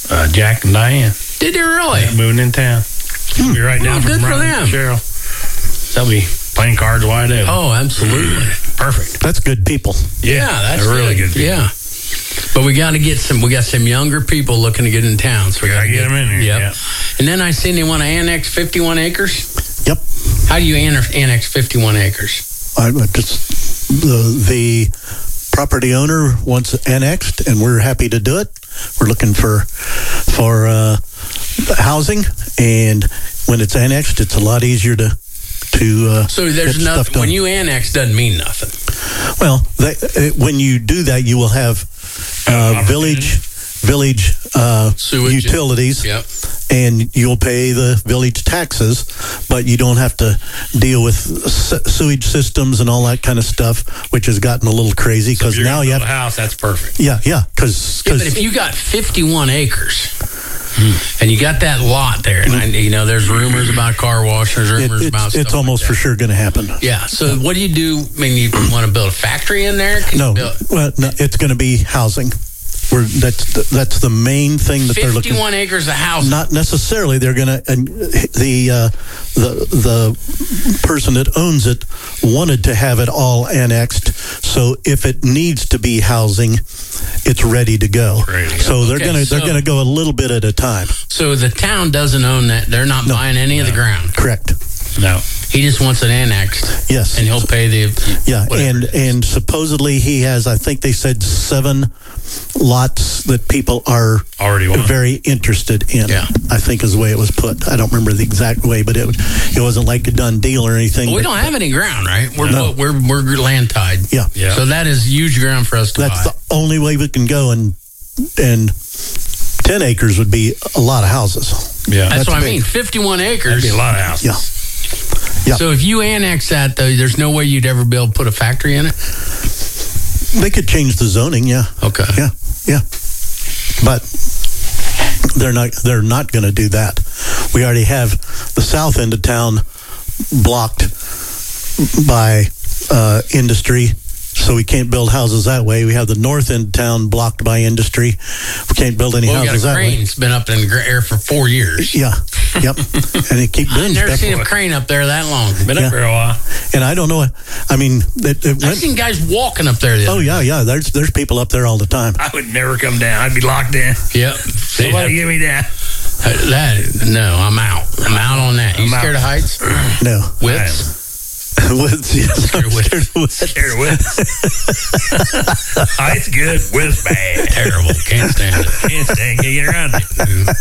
uh, Jack and Diane. Did they really? They're moving in town. Hmm. Be right down Oh, from good for Brian them. and Cheryl. They'll be playing cards wide open. Oh, absolutely. Perfect. That's good people. Yeah, that's they're really good people. Yeah. But we got to get some, we got some younger people looking to get in town. So we got to get them in here. Yep. Yeah. And then I seen they want to annex fifty-one acres. Yep. How do you annex, annex fifty-one acres? I, I just, the, the property owner wants it annexed, and we're happy to do it. We're looking for for uh, housing, and when it's annexed, it's a lot easier to to. Uh, So there's get stuff nothing, done. when you annex, doesn't mean nothing. Well, they, uh, when you do that, you will have uh, village village uh, Sewage. utilities, Yep. and you'll pay the village taxes, but you don't have to deal with se- sewage systems and all that kind of stuff, which has gotten a little crazy because If you're now gonna you build have. a house. That's perfect. Yeah, yeah, because Yeah, but if you got fifty-one acres and you got that lot there, and I, you know, there's rumors about car wash, there's it, rumors about it's, stuff it's almost like for that. sure going to happen. Yeah. So what do you do? I mean, you want to build a factory in there? Can No, you build well, no, it's going to be housing. We're, that's the, that's the main thing that they're looking. fifty-one acres of house. Not necessarily. They're going to and the uh, the the person that owns it wanted to have it all annexed. So if it needs to be housing, it's ready to go. Ready to go. So they're Okay, going to they're so- going to go a little bit at a time. So the town doesn't own that. They're not No. buying any of the ground. Correct. No. He just wants it annexed. Yes. And he'll pay the Yeah, whatever and it is. and supposedly he has. I think they said seven lots that people are Already want. very interested in. Yeah. I think is the way it was put. I don't remember the exact way, but it was, it wasn't like a done deal or anything. Well, we but don't have any ground, right? We're No. we're we're land tied. Yeah. Yeah. So that is huge ground for us to That's buy. the only way we can go, and and ten acres would be a lot of houses. Yeah. That's, that's what I big. mean. fifty-one That'd acres. be a lot of houses. Yeah. Yeah. So if you annex that, though, there's no way you'd ever be able to put a factory in it. They could change the zoning. Yeah. Okay. Yeah. Yeah. But they're not. They're not going to do that. We already have the south end of town blocked by uh, industry, so we can't build houses that way. We have the north end of town blocked by industry. We can't build any Well, we got houses a that way. crane. It's been up in the gr- air for four years. Yeah. Yep. And they keep I've doing never stuff. seen a crane up there that long. Been Yeah. up for a while. And I don't know. I mean, it, it I've went, seen guys walking up there. The oh other yeah, yeah. There's there's people up there all the time. I would never come down. I'd be locked in. Yep. Somebody get me down. That no, I'm out. I'm out on that. You I'm out. scared of heights? No. Widths? With, yes, I'm Scared of widths. scared of widths. Scared of width. Height's good. Width's bad. Terrible. Can't stand it. Can't stand. Can't get around it.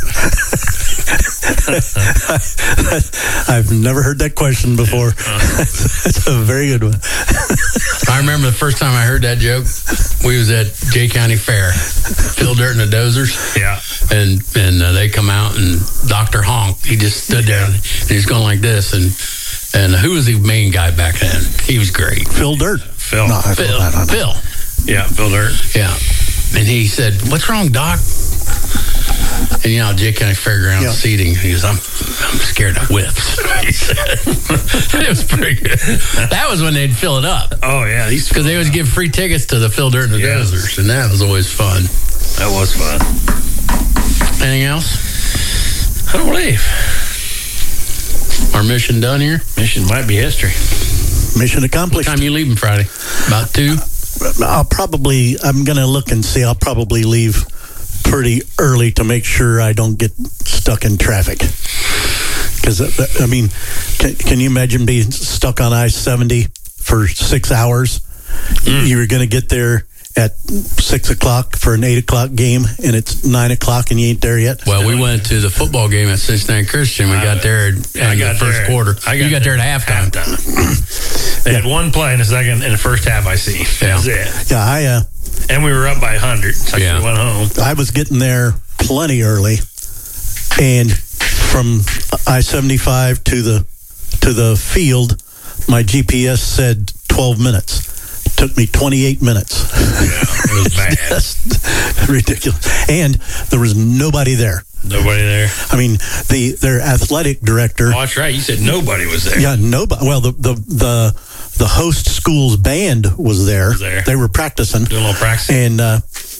I've never heard that question before. That's a very good one. I remember the first time I heard that joke. We was at Jay County Fair. Phil Dirt and the Dozers. Yeah. And and uh, they come out, and Doctor Honk, he just stood there and he's going like this. And and who was the main guy back then? He was great. Phil Dirt. Phil. No, I Phil. don't know. Phil. Yeah, Phil Dirt. Yeah. And he said, "What's wrong, Doc?" And you know, Jay County Fairgrounds Yeah. seating. He goes, "I'm I'm scared of whips." He said. It was pretty good. That was when they'd fill it up. Oh, yeah. These Because they always give free tickets to the Phil Dirt and the Yeah. Dozers, and that was always fun. That was fun. Anything else? I don't believe. Our mission done here? Mission might be history. Mission What accomplished. time you leaving Friday? About two? I'll probably, I'm going to look and see. I'll probably leave pretty early to make sure I don't get stuck in traffic. Because, I mean, can, can you imagine being stuck on I seventy for six hours? Mm. You were going to get there at six o'clock for an eight o'clock game, and it's nine o'clock and you ain't there yet? Well, we went to the football game at Cincinnati Christian. We got there in I the got first there- quarter. I got you got there at halftime. halftime. They had one play in the second, in the first half, I see. Yeah. That's it. Yeah, I, uh, And we were up by one hundred. So I Yeah. should've went home. I was getting there plenty early, and from I seventy-five to the to the field, my G P S said twelve minutes. Took me twenty-eight minutes. Yeah, it was bad. Just ridiculous. And there was nobody there. Nobody there. I mean, the their athletic director. Oh, that's right. You said nobody was there. Yeah, nobody. Well, the the the, the host school's band was there. Was there. They were practicing. Doing a little practice. And uh,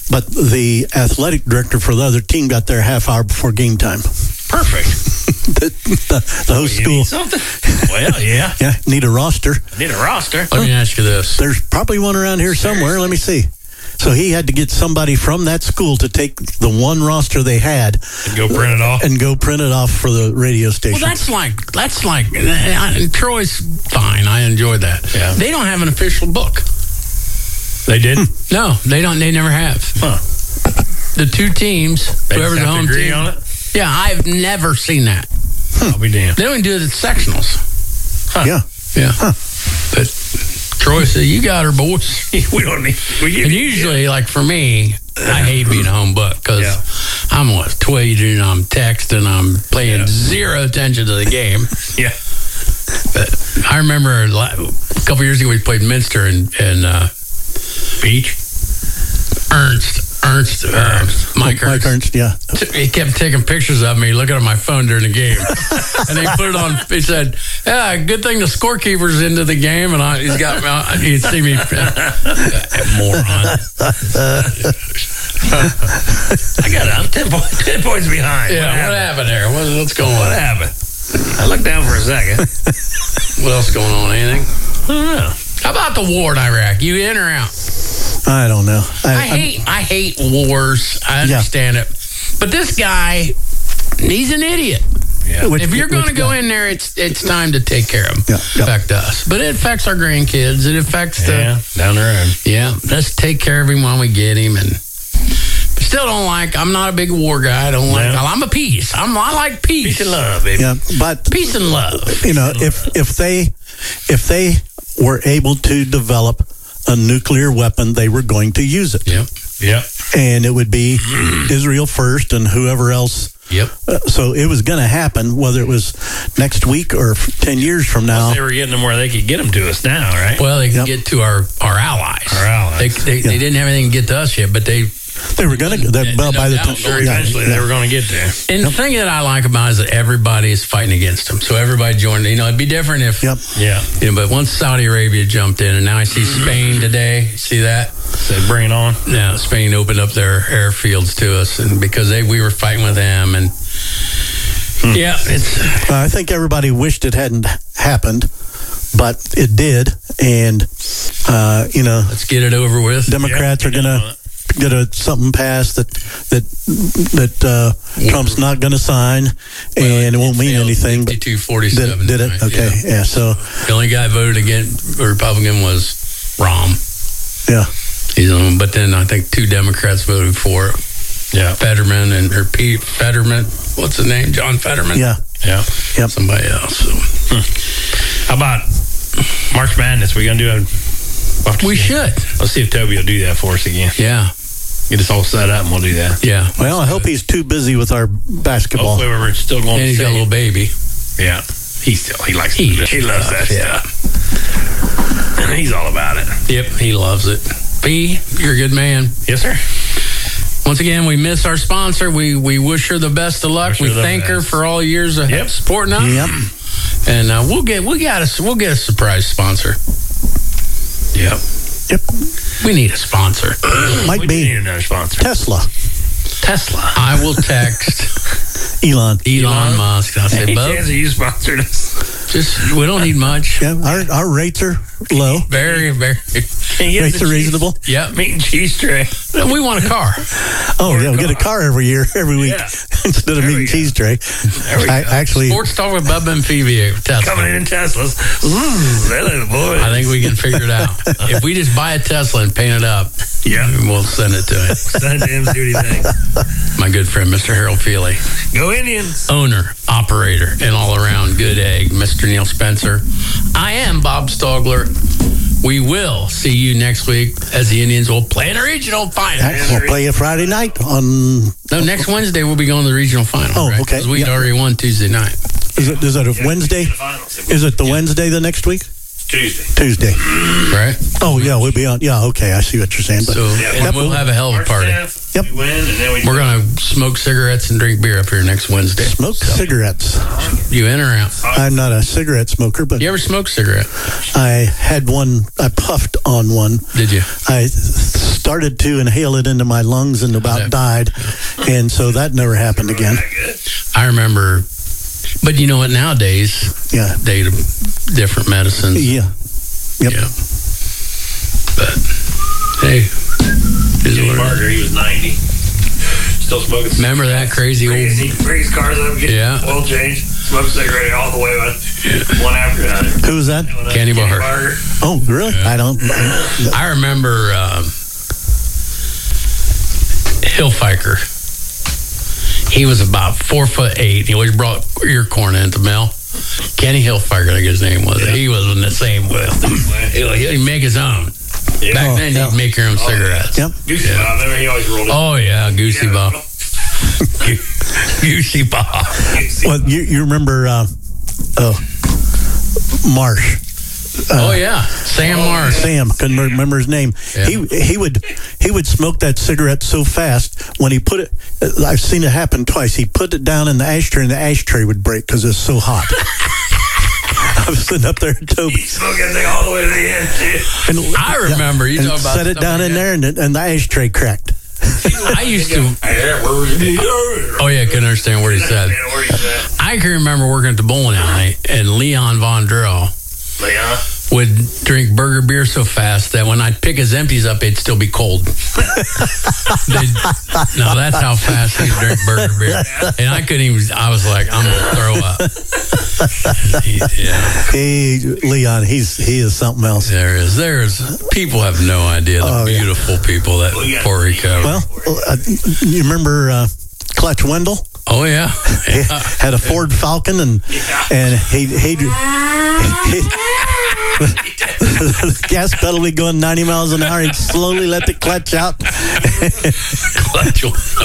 but the athletic director for the other team got there a half hour before game time. Perfect. the, the, the host you school. Need something? Well, yeah. Yeah, need a roster. I need a roster. Let me ask you this. There's probably one around here somewhere. Let me see. So he had to get somebody from that school to take the one roster they had and go print it off and go print it off for the radio station. Well, that's like that's like uh, Troy's fine. I enjoy that. Yeah. They don't have an official book. They did? No, they don't. They never have. Huh. The two teams, They whoever's just the have home to agree team. on it? Yeah, I've never seen that. I'll be damned. They don't do it at sectionals. Huh. Yeah, yeah. Huh. But Troy said, "You got her, boys." we don't need. We and usually, like for me, I hate being a home book because yeah. I'm what tweeting, I'm texting, I'm paying yeah. zero attention to the game. Yeah. But I remember a couple years ago we played Minster and and uh, Beach. Ernst. Ernst, uh, Mike, Mike Ernst, Ernst, yeah. He kept taking pictures of me looking at my phone during the game. And he put it on, he said, yeah, good thing the scorekeeper's into the game. And I, he's got, uh, he'd see me, uh, moron. I got it. I'm ten, point, ten points behind. Yeah, what happened, what happened there? What, what's going what on? What happened? I looked down for a second. What else going on? Anything? I don't know. How about the war in Iraq? You in or out? I don't know. I, I hate I hate wars. I understand yeah. it. But this guy, he's an idiot. Yeah. Which, if you're going to go in there, it's it's time to take care of him. Yeah, yeah. Affect us. But it affects our grandkids. It affects the... Yeah, down the road. Yeah, let's take care of him while we get him. And still don't like... I'm not a big war guy. I don't like... No. I'm a peace. I'm, I like peace. Peace and love, baby. Yeah, but... Peace and love. You know, if, if they if they were able to develop a nuclear weapon, they were going to use it. Yep. Yep. And it would be Israel first and whoever else. Yep. Uh, so it was going to happen, whether it was next week or ten years from now. Well, they were getting them where they could get them to us now, right? Well, they can Yep. get to our, our allies. Our allies. They, they, Yeah. they didn't have anything to get to us yet, but they... They were going to. Well, by the time, Sure, eventually yeah, they yeah. were going to get there. And the thing that I like about it is that everybody is fighting against them. So everybody joined. You know, it'd be different if... Yep. Yeah. You know, but once Saudi Arabia jumped in, and now I see Spain today. See that? So bring it on. Now Spain opened up their airfields to us, and because they we were fighting with them, and hmm. yeah, it's. Uh, I think everybody wished it hadn't happened, but it did, and uh, you know, let's get it over with. Democrats yep, are gonna get a something passed that that that uh, Trump's not going to sign, well, and it won't mean anything. fifty-two forty-seven. Did, did it? Okay, yeah. yeah. So the only guy voted against Republican was Rahm. Yeah. He's on, but then I think two Democrats voted for it. Yeah. Fetterman and or Pete Fetterman. What's his name? John Fetterman. Yeah. Yeah. Yep. Somebody else. So. Hmm. How about March Madness? We gonna do a? We should. Let's see if Toby will do that for us again. Yeah. Get us all set up and we'll do that. Yeah. Well, I hope he's too busy with our basketball. Hopefully we're still going. And to he's got a little baby. Yeah. He still he likes he, he loves that yeah. stuff. And he's all about it. Yep, he loves it. P, you're a good man. Yes, sir. Once again, we miss our sponsor. We we wish her the best of luck. Wish we her thank best. her for all years of Yep. supporting us. Yep. And uh, we'll get we got a we'll get a surprise sponsor. Yep. Yep. We need a sponsor. Might we be need another sponsor. Tesla. Tesla. I will text Elon. Elon, Elon Musk. I'll say, Any Bo, chance of you sponsored us? just we don't need much. Yeah, our our rates are low. Very, very. Rates are reasonable. Yeah. Meat and cheese tray. We want a car. Oh yeah, we get a car every year, every week Yeah. instead of There meat we and go. cheese tray. There we I, go. actually, Sports Talk with Bubba and Phoebe. Tesla. Coming in Teslas. Ooh, they little boys. I think we can figure it out. If we just buy a Tesla and paint it up, Yeah. we'll send it to him. Send it to him, see what he thinks. My good friend, Mister Harold Feely, Go Indians. owner, operator, and all-around good egg, Mister Neil Spencer. I am Bob Stogler. We will see you next week as the Indians will play in the regional final. we'll play a Friday night on. No, next Wednesday we'll be going to the regional final. Oh, right? okay. 'Cause we'd Yeah. already won Tuesday night. Is it is it a Wednesday? Is it the Wednesday the next week? Tuesday. Tuesday. Right? Oh, yeah, we'll be on. Yeah, okay, I see what you're saying. But So and we'll have a hell of a party. Yep. We win, and then we We're going to smoke cigarettes and drink beer up here next Wednesday. Smoke cigarettes. You in or out? I'm not a cigarette smoker, but You ever smoke cigarette? I had one. I puffed on one. Did you? I started to inhale it into my lungs and about died, and so that never happened again. I remember, but you know what? Nowadays, Yeah. they different medicines. Yeah. Yep. Yeah. But hey, is Jimmy what it is. Barger, he was ninety. Still smoking. Remember that crazy old? Bring his, bring his cars up, get Yeah. oil change, smoke a cigarette all the way, one, one after another. Who was that? Kenny Barger. Oh, really? I don't. I remember um, Hillfiker. He was about four foot eight. He always brought ear corn into Mel. Kenny Hillfiker, I think his name was. Yeah. He was in the same with. He'd he'd make his own. Yeah. Back Oh, then, yeah. you'd make your own cigarettes. Yep. Goosey Bob, remember he always rolled it. Oh yeah, Goosey Yeah. Bob. Goosey Bob. Well, you you remember uh, uh, Marsh? Oh yeah, Sam Marsh. Sam, couldn't remember his name. Yeah. He he would he would smoke that cigarette so fast when he put it. I've seen it happen twice. He put it down in the ashtray, and the ashtray would break because it's so hot. I was sitting up there, Toby, He smoked that thing all the way to the end, too. and I remember you and talking about set it down in there, and, it- and the ashtray cracked. I used to. Hey, there, where was he? Oh yeah, I couldn't understand what he said. Where he's at. I can remember working at the bowling alley, and Leon Von Drill Leon. would drink burger beer so fast that when I'd pick his empties up, it'd still be cold. They'd- no, that's how fast he'd drink burger beer. And I couldn't even, I was like, I'm going to throw up. He- yeah, He Leon, he's he is something else. there is. There's, people have no idea the Oh, yeah. beautiful people that Puerto Rico. Well, uh, you remember uh, Clutch Wendell? Oh, yeah. He had a Ford Falcon, and and he he. he the gas pedal would be going ninety miles an hour. He'd slowly let the clutch out. Clutch.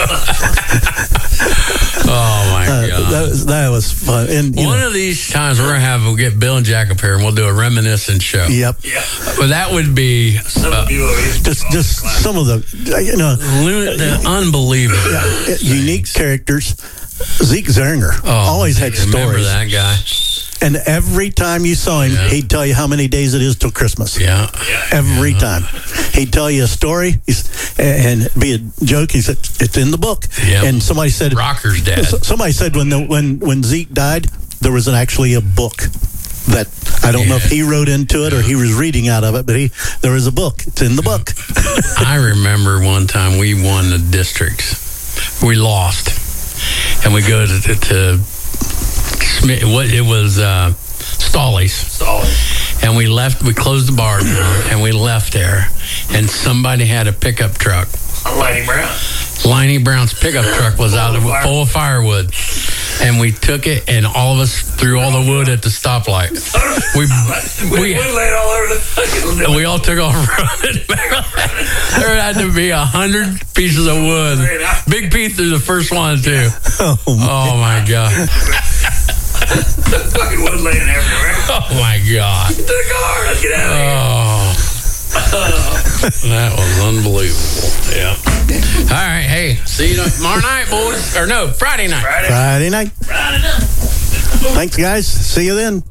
Oh, my Uh, God. that, was, that was fun. And you One know, of these times we're gonna have we'll get Bill and Jack up here and we'll do a reminiscent show. yep. But that would be Some uh, people are Just just some of the you know lu- the unbelievable. uh, unique characters. Zeke Zeringer Oh, always had remember stories, that guy? and every time you saw him, Yeah. he'd tell you how many days it is till Christmas. Yeah. Every time, he'd tell you a story he's, and be a joke. He said, "It's in the book." Yeah. And somebody said, Rocker's dad. Somebody said when the, when when Zeke died, there was an, actually a book that I don't know if he wrote into it or he was reading out of it, but he there was a book. It's in the book. I remember one time we won the districts. We lost, and we go to, to, to Smith. What it was, uh, Stolly's. Stolly's. And we left. We closed the bar down, and we left there. And somebody had a pickup truck. Lightning Brown. Liney Brown's pickup truck was out of full of firewood, and we took it, and all of us threw all the wood at the stoplight. We We, we we laid all over the fucking. we all took off running. There had to be a hundred pieces of wood. Big Pete was the first one too. Oh, Oh my god! fucking wood laying everywhere. Oh my god! Get to the car. Let's get out of here. Oh, that was unbelievable. Yeah. All right. Hey, see you tomorrow night, boys. Or no, Friday night. Friday. Friday night. Friday night. Thanks, guys. See you then.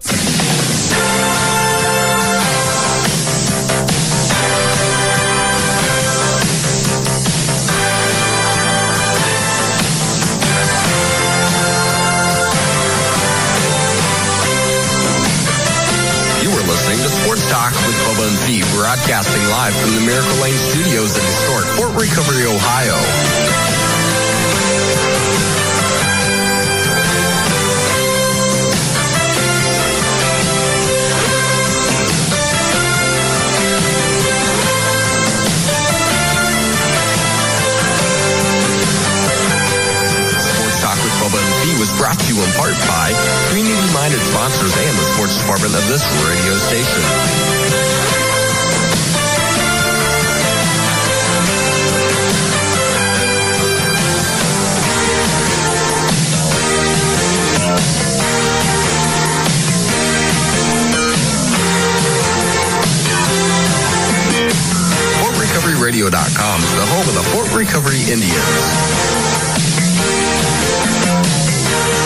You were listening to Sports Talk with Bubba and Pete, broadcasting live from the Miracle Lane Studios in historic Fort Recovery, Ohio. Sports Talk with Bubba and Pete was brought to you in part by community-minded sponsors and the sports department of this radio station. Moms, the home of the Fort Recovery Indians.